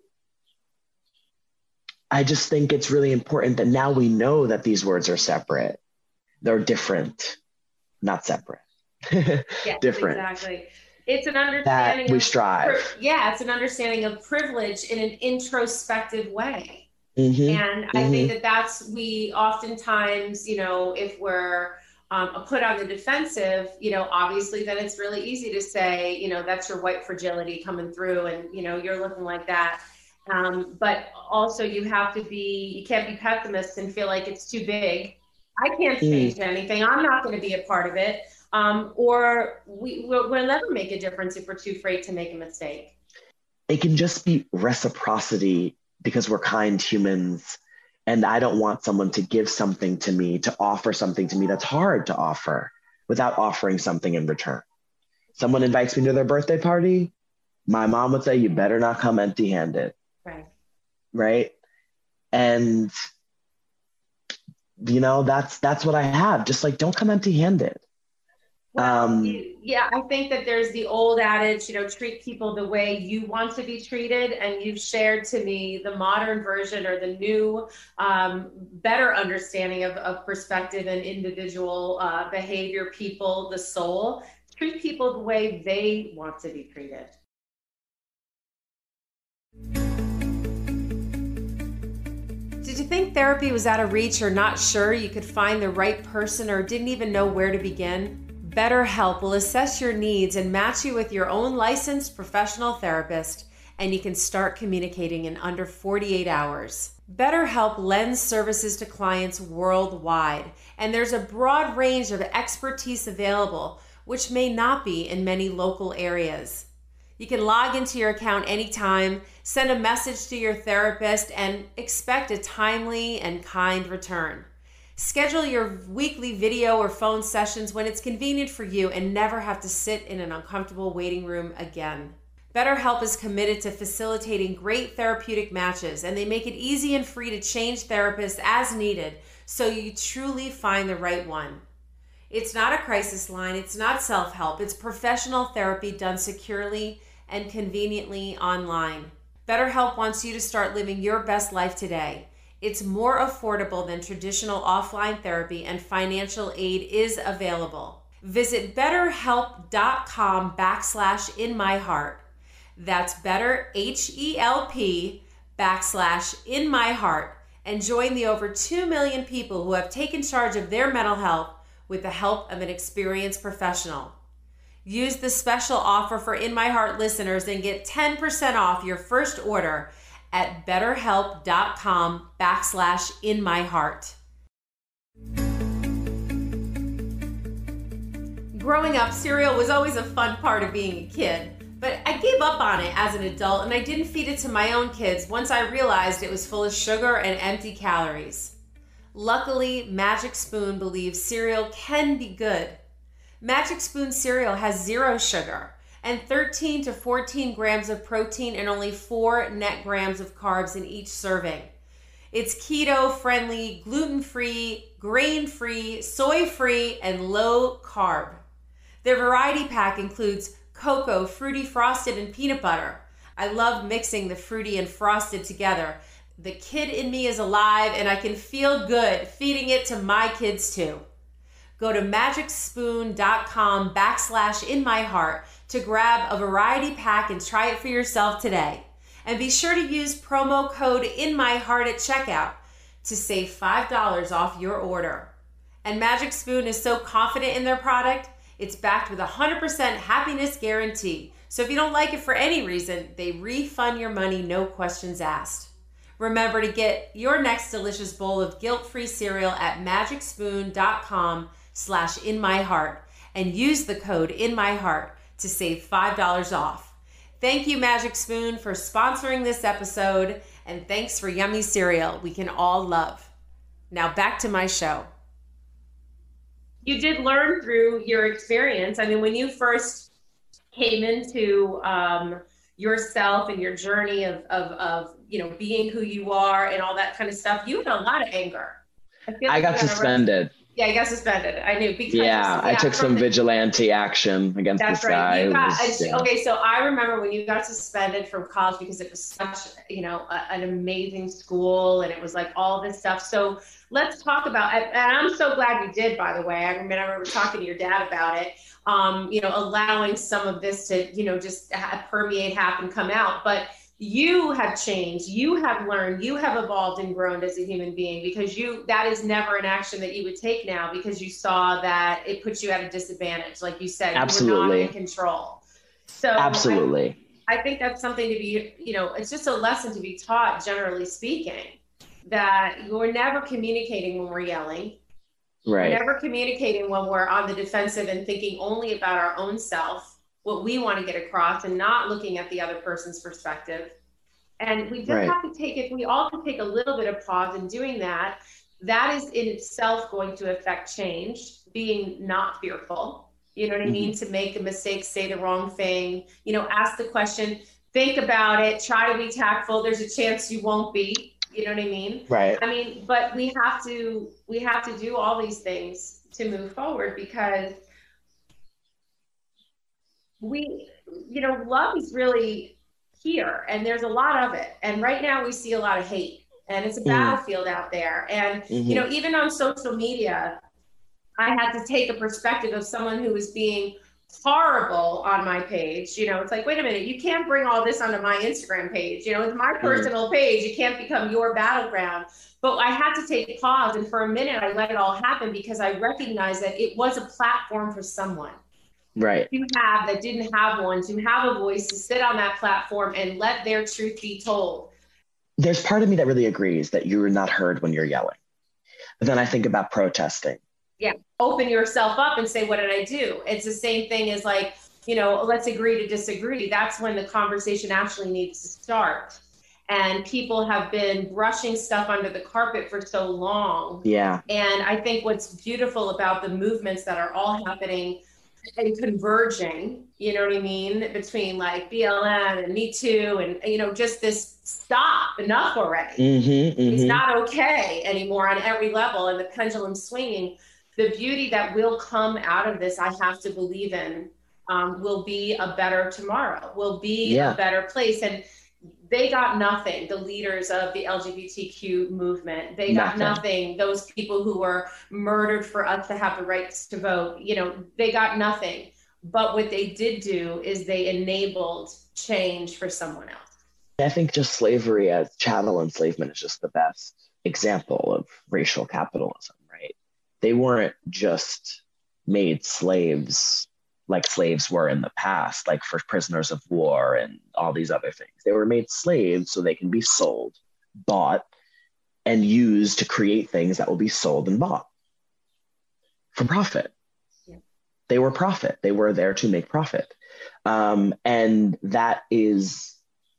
I just think it's really important that now we know that these words are separate. They're different, not separate. Yes, different. Exactly. It's an understanding that we of, strive. Yeah, it's an understanding of privilege in an introspective way. Mm-hmm. And I mm-hmm. think that that's, we oftentimes, you know, if we're um, put on the defensive, you know, obviously then it's really easy to say, you know, that's your white fragility coming through and, you know, you're looking like that. Um, but also you have to be, you can't be pessimist and feel like it's too big. I can't change mm. anything. I'm not going to be a part of it. Um, or we, we'll, we'll never make a difference if we're too afraid to make a mistake. It can just be reciprocity because we're kind humans. And I don't want someone to give something to me, to offer something to me that's hard to offer without offering something in return. Someone invites me to their birthday party. My mom would say, you better not come empty handed. Right. Right. And, you know, that's, that's what I have. Just like, don't come empty handed. Well, um, you, yeah, I think that there's the old adage, you know, treat people the way you want to be treated. And you've shared to me the modern version or the new, um, better understanding of, of perspective and individual uh, behavior, people, the soul. Treat people the way they want to be treated. Did you think therapy was out of reach or not sure you could find the right person or didn't even know where to begin? BetterHelp will assess your needs and match you with your own licensed professional therapist, and you can start communicating in under forty-eight hours. BetterHelp lends services to clients worldwide, and there's a broad range of expertise available, which may not be in many local areas. You can log into your account anytime, send a message to your therapist, and expect a timely and kind return. Schedule your weekly video or phone sessions when it's convenient for you and never have to sit in an uncomfortable waiting room again. BetterHelp is committed to facilitating great therapeutic matches, and they make it easy and free to change therapists as needed so you truly find the right one. It's not a crisis line, it's not self-help, it's professional therapy done securely and conveniently online. BetterHelp wants you to start living your best life today. It's more affordable than traditional offline therapy, and financial aid is available. Visit betterhelp.com backslash in my heart. That's better, H E L P, backslash in my heart, and join the over two million people who have taken charge of their mental health with the help of an experienced professional. Use the special offer for In My Heart listeners and get ten percent off your first order at betterhelp.com backslash in my heart. Growing up, cereal was always a fun part of being a kid, but I gave up on it as an adult and I didn't feed it to my own kids once I realized it was full of sugar and empty calories. Luckily, Magic Spoon believes cereal can be good. Magic Spoon cereal has zero sugar and thirteen to fourteen grams of protein and only four net grams of carbs in each serving. It's keto-friendly, gluten-free, grain-free, soy-free, and low-carb. Their variety pack includes cocoa, fruity frosted, and peanut butter. I love mixing the fruity and frosted together. The kid in me is alive, and I can feel good feeding it to my kids too. Go to magicspoon.com backslash in my heart to grab a variety pack and try it for yourself today. And be sure to use promo code INMYHEART at checkout to save five dollars off your order. And Magic Spoon is so confident in their product, it's backed with a one hundred percent happiness guarantee. So if you don't like it for any reason, they refund your money, no questions asked. Remember to get your next delicious bowl of guilt-free cereal at magicspoon.com slash in my heart and use the code in my heart to save five dollars off. Thank you, Magic Spoon, for sponsoring this episode, and thanks for yummy cereal we can all love. Now back to my show. You did learn through your experience. I mean, when you first came into um, yourself and your journey of, of, of, you know, being who you are and all that kind of stuff, you had a lot of anger. I, feel like I got suspended. Yeah, I got suspended. I knew. Because, yeah, I took some the, vigilante action against this right. guy. You got, was, yeah. Okay, so I remember when you got suspended from college because it was such, you know, a, an amazing school and it was like all this stuff. So let's talk about, and I'm so glad you did, by the way. I remember, I remember talking to your dad about it, um, you know, allowing some of this to, you know, just ha- permeate, happen, come out. But you have changed, you have learned, you have evolved and grown as a human being because you, that is never an action that you would take now because you saw that it puts you at a disadvantage. Like you said, absolutely. You were not in control. So absolutely. I, I think that's something to be, you know, it's just a lesson to be taught, generally speaking, that you're never communicating when we're yelling. Right. We're never communicating when we're on the defensive and thinking only about our own self, what we want to get across and not looking at the other person's perspective. And we just right. have to take it, we all have to take a little bit of pause in doing that. That is in itself going to affect change, being not fearful, you know what I mean? Mm-hmm. To make a mistake, say the wrong thing, you know, ask the question, think about it, try to be tactful. There's a chance you won't be, you know what I mean? Right. I mean, but we have to, we have to do all these things to move forward because we, you know, love is really here and there's a lot of it. And right now we see a lot of hate and it's a mm. battlefield out there. And, mm-hmm. you know, even on social media, I had to take a perspective of someone who was being horrible on my page. You know, it's like, wait a minute, you can't bring all this onto my Instagram page. You know, it's my personal mm. page. It can't become your battleground. But I had to take pause. And for a minute, I let it all happen because I recognized that it was a platform for someone. Right. To have that didn't have one, to have a voice, to sit on that platform and let their truth be told. There's part of me that really agrees that you're not heard when you're yelling. But then I think about protesting. Yeah. Open yourself up and say, what did I do? It's the same thing as like, you know, let's agree to disagree. That's when the conversation actually needs to start. And people have been brushing stuff under the carpet for so long. Yeah. And I think what's beautiful about the movements that are all happening and converging, you know what I mean, between like B L M and Me Too and, you know, just this stop, enough already. Mm-hmm, mm-hmm. It's not okay anymore on every level and the pendulum swinging. The beauty that will come out of this, I have to believe in, um, will be a better tomorrow, will be yeah. a better place. And they got nothing, the leaders of the L G B T Q movement. They got nothing. nothing. Those people who were murdered for us to have the rights to vote, you know, they got nothing. But what they did do is they enabled change for someone else. I think just slavery as chattel enslavement is just the best example of racial capitalism, right? They weren't just made slaves like slaves were in the past, like for prisoners of war and all these other things. They were made slaves so they can be sold, bought, and used to create things that will be sold and bought for profit. Yeah. They were profit. They were there to make profit. Um, and that is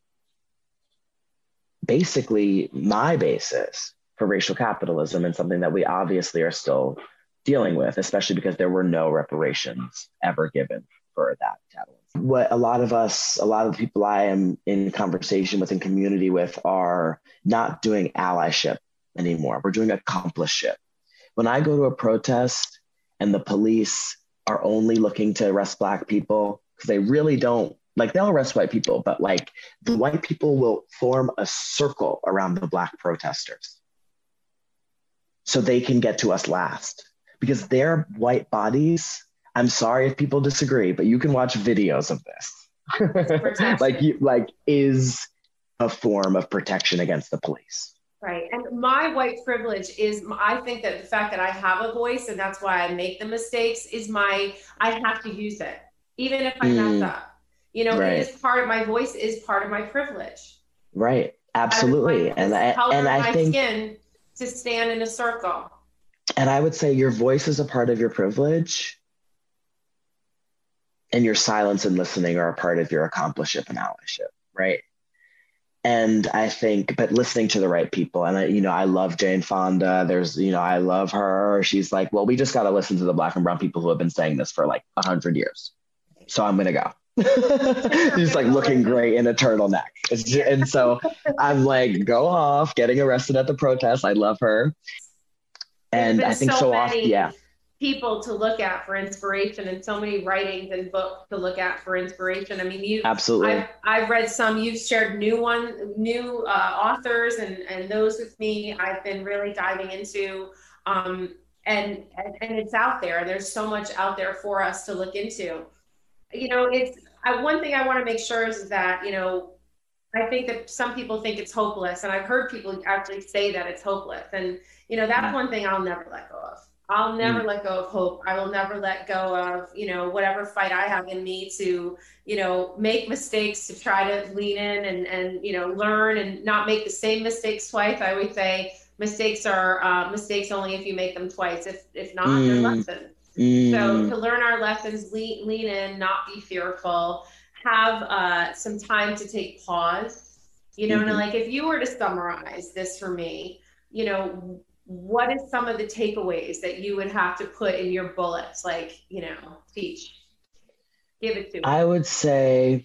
basically my basis for racial capitalism and something that we obviously are still dealing with, especially because there were no reparations ever given for that capitalism. What a lot of us, a lot of the people I am in conversation with and community with are not doing allyship anymore. We're doing accomplishship. When I go to a protest and the police are only looking to arrest Black people, because they really don't, like they'll arrest white people, but like the white people will form a circle around the Black protesters so they can get to us last. Because their white bodies, I'm sorry if people disagree, but you can watch videos of this. like, you, like is a form of protection against the police. Right. And my white privilege is, I think that the fact that I have a voice and that's why I make the mistakes is my, I have to use it, even if I mm. mess up. You know, right. It is part of my voice is part of my privilege. Right. Absolutely. And I, and I think skin to stand in a circle. And I would say your voice is a part of your privilege. and your silence and listening are a part of your accomplishment and allyship, right? And I think, but listening to the right people, and I, you know, I love Jane Fonda. There's, you know, I love her. She's like, well, we just got to listen to the Black and brown people who have been saying this for like a hundred years. So I'm going to go. She's like looking great in a turtleneck. It's, and so I'm like, go off, getting arrested at the protest. I love her. And I think so, so often, yeah. people to look at for inspiration, and so many writings and books to look at for inspiration. I mean, you absolutely. I've, I've read some. You've shared new one, new uh, authors, and and those with me. I've been really diving into, um, and, and and it's out there. There's so much out there for us to look into. You know, it's I, one thing I want to make sure is that, you know, I think that some people think it's hopeless, and I've heard people actually say that it's hopeless, and you know, that's one thing I'll never let go of. I'll never mm. let go of hope. I will never let go of, you know, whatever fight I have in me to, you know, make mistakes, to try to lean in and, and, you know, learn and not make the same mistakes twice. I always say mistakes are uh, mistakes only if you make them twice. If, if not, mm. they're lessons. Mm. So to learn our lessons, lean, lean in, not be fearful, have uh, some time to take pause, you know, mm-hmm. and like, if you were to summarize this for me, you know, what is some of the takeaways that you would have to put in your bullets? Like, you know, teach, give it to me. I would say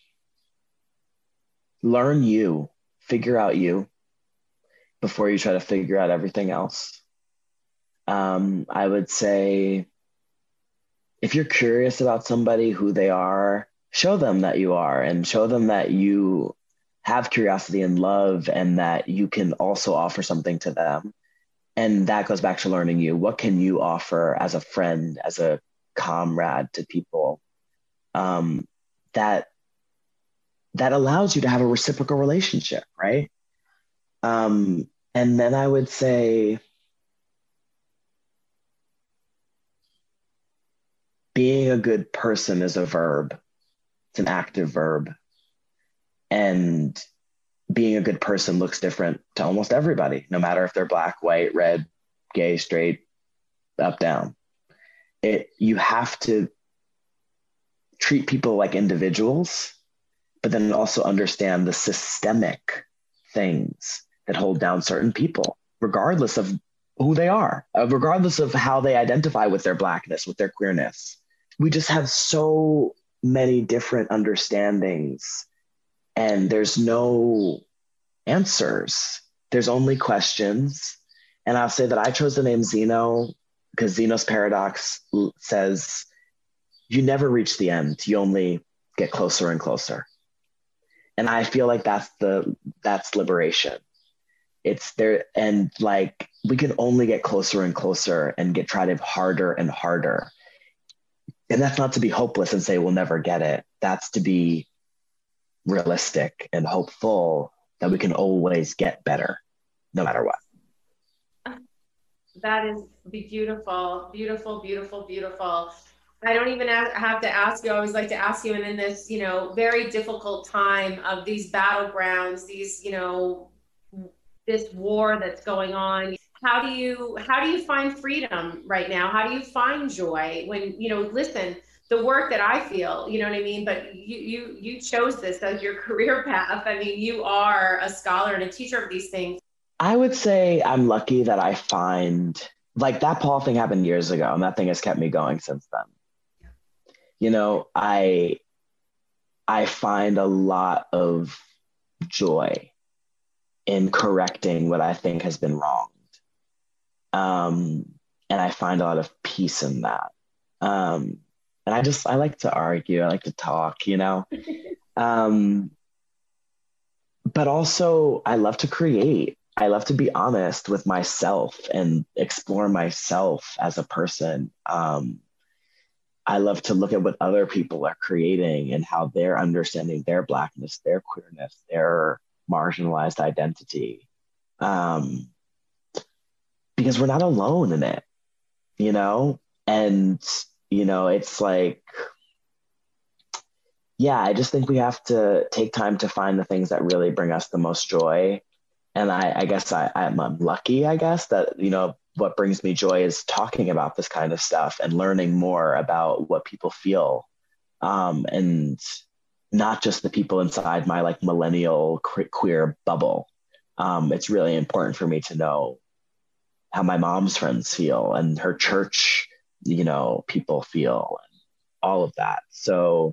learn you, figure out you before you try to figure out everything else. Um, I would say if you're curious about somebody, who they are, show them that you are, and show them that you have curiosity and love, and that you can also offer something to them. And that goes back to learning you. What can you offer as a friend, as a comrade to people um, that that allows you to have a reciprocal relationship, right? Um, and then I would say being a good person is a verb. It's an active verb. And being a good person looks different to almost everybody, no matter if they're black, white, red, gay, straight, up, down. It, you have to treat people like individuals, but then also understand the systemic things that hold down certain people, regardless of who they are, uh, regardless of how they identify with their blackness, with their queerness. We just have so many different understandings. And there's no answers. There's only questions. And I'll say that I chose the name Zeno because Zeno's paradox says you never reach the end. You only get closer and closer. And I feel like that's the, that's liberation. It's there. And like, we can only get closer and closer and get try to harder and harder. And that's not to be hopeless and say we'll never get it. That's to be realistic and hopeful that we can always get better no matter what. That is beautiful, beautiful, beautiful, beautiful. I don't even have to ask you. I always like to ask you, and in this, you know, very difficult time of these battlegrounds, these, you know, this war that's going on, how do you, how do you find freedom right now? How do you find joy when, you know, listen, the work that I feel, you know what I mean? But you, you, you chose this as your career path. I mean, you are a scholar and a teacher of these things. I would say I'm lucky that I find, like, that Paul thing happened years ago, and that thing has kept me going since then. You know, I, I find a lot of joy in correcting what I think has been wronged. Um, and I find a lot of peace in that. Um, And I just, I like to argue. I like to talk, you know, um, but also I love to create. I love to be honest with myself and explore myself as a person. Um, I love to look at what other people are creating and how they're understanding their blackness, their queerness, their marginalized identity. Um, because we're not alone in it, you know, and you know, it's like, yeah, I just think we have to take time to find the things that really bring us the most joy. And I, I guess I, I'm, I'm lucky, I guess, that, you know, what brings me joy is talking about this kind of stuff and learning more about what people feel um, and not just the people inside my like millennial queer bubble. Um, it's really important for me to know how my mom's friends feel and her church, you know, people feel, and all of that. So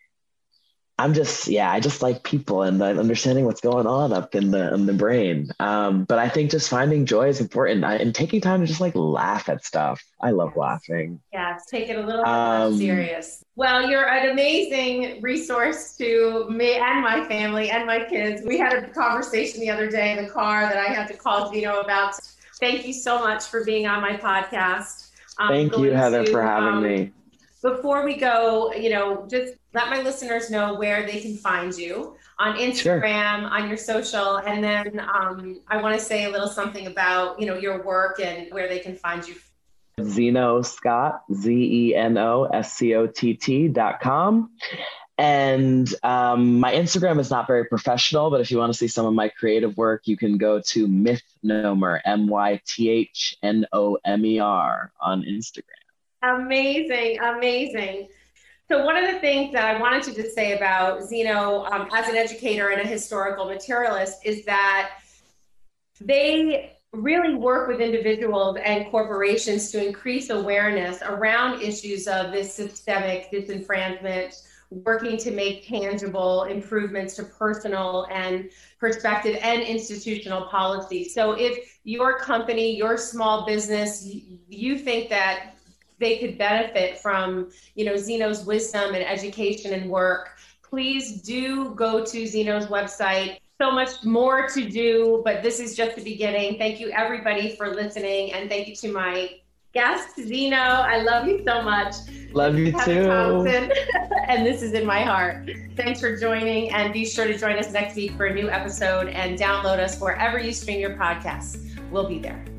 I'm just, yeah, I just like people and understanding what's going on up in the in the brain. Um, but I think just finding joy is important, I, and taking time to just like laugh at stuff. I love laughing. Yes, take it a little bit Um, less serious. Well, you're an amazing resource to me and my family and my kids. We had a conversation the other day in the car that I had to call Zeno about. Thank you so much for being on my podcast. I'm Thank you, going Heather, to, for having um, me. Before we go, you know, just let my listeners know where they can find you on Instagram, sure. on your social, and then um, I want to say a little something about, you know, your work and where they can find you. Zeno Scott, Z E N O S C O T T dot com. And um, my Instagram is not very professional, but if you want to see some of my creative work, you can go to Mythnomer, M Y T H N O M E R on Instagram. Amazing, amazing. So one of the things that I wanted to just say about Zeno um, as an educator and a historical materialist is that they really work with individuals and corporations to increase awareness around issues of this systemic disenfranchisement, working to make tangible improvements to personal and perspective and institutional policy. So if your company, your small business, you think that they could benefit from, you know, Zeno's wisdom and education and work, please do go to Zeno's website. So much more to do, but this is just the beginning. Thank you everybody for listening, and thank you to my guest, Zeno. I love you so much. Love you too. Thompson. And this is in my heart. Thanks for joining, and be sure to join us next week for a new episode and download us wherever you stream your podcasts. We'll be there.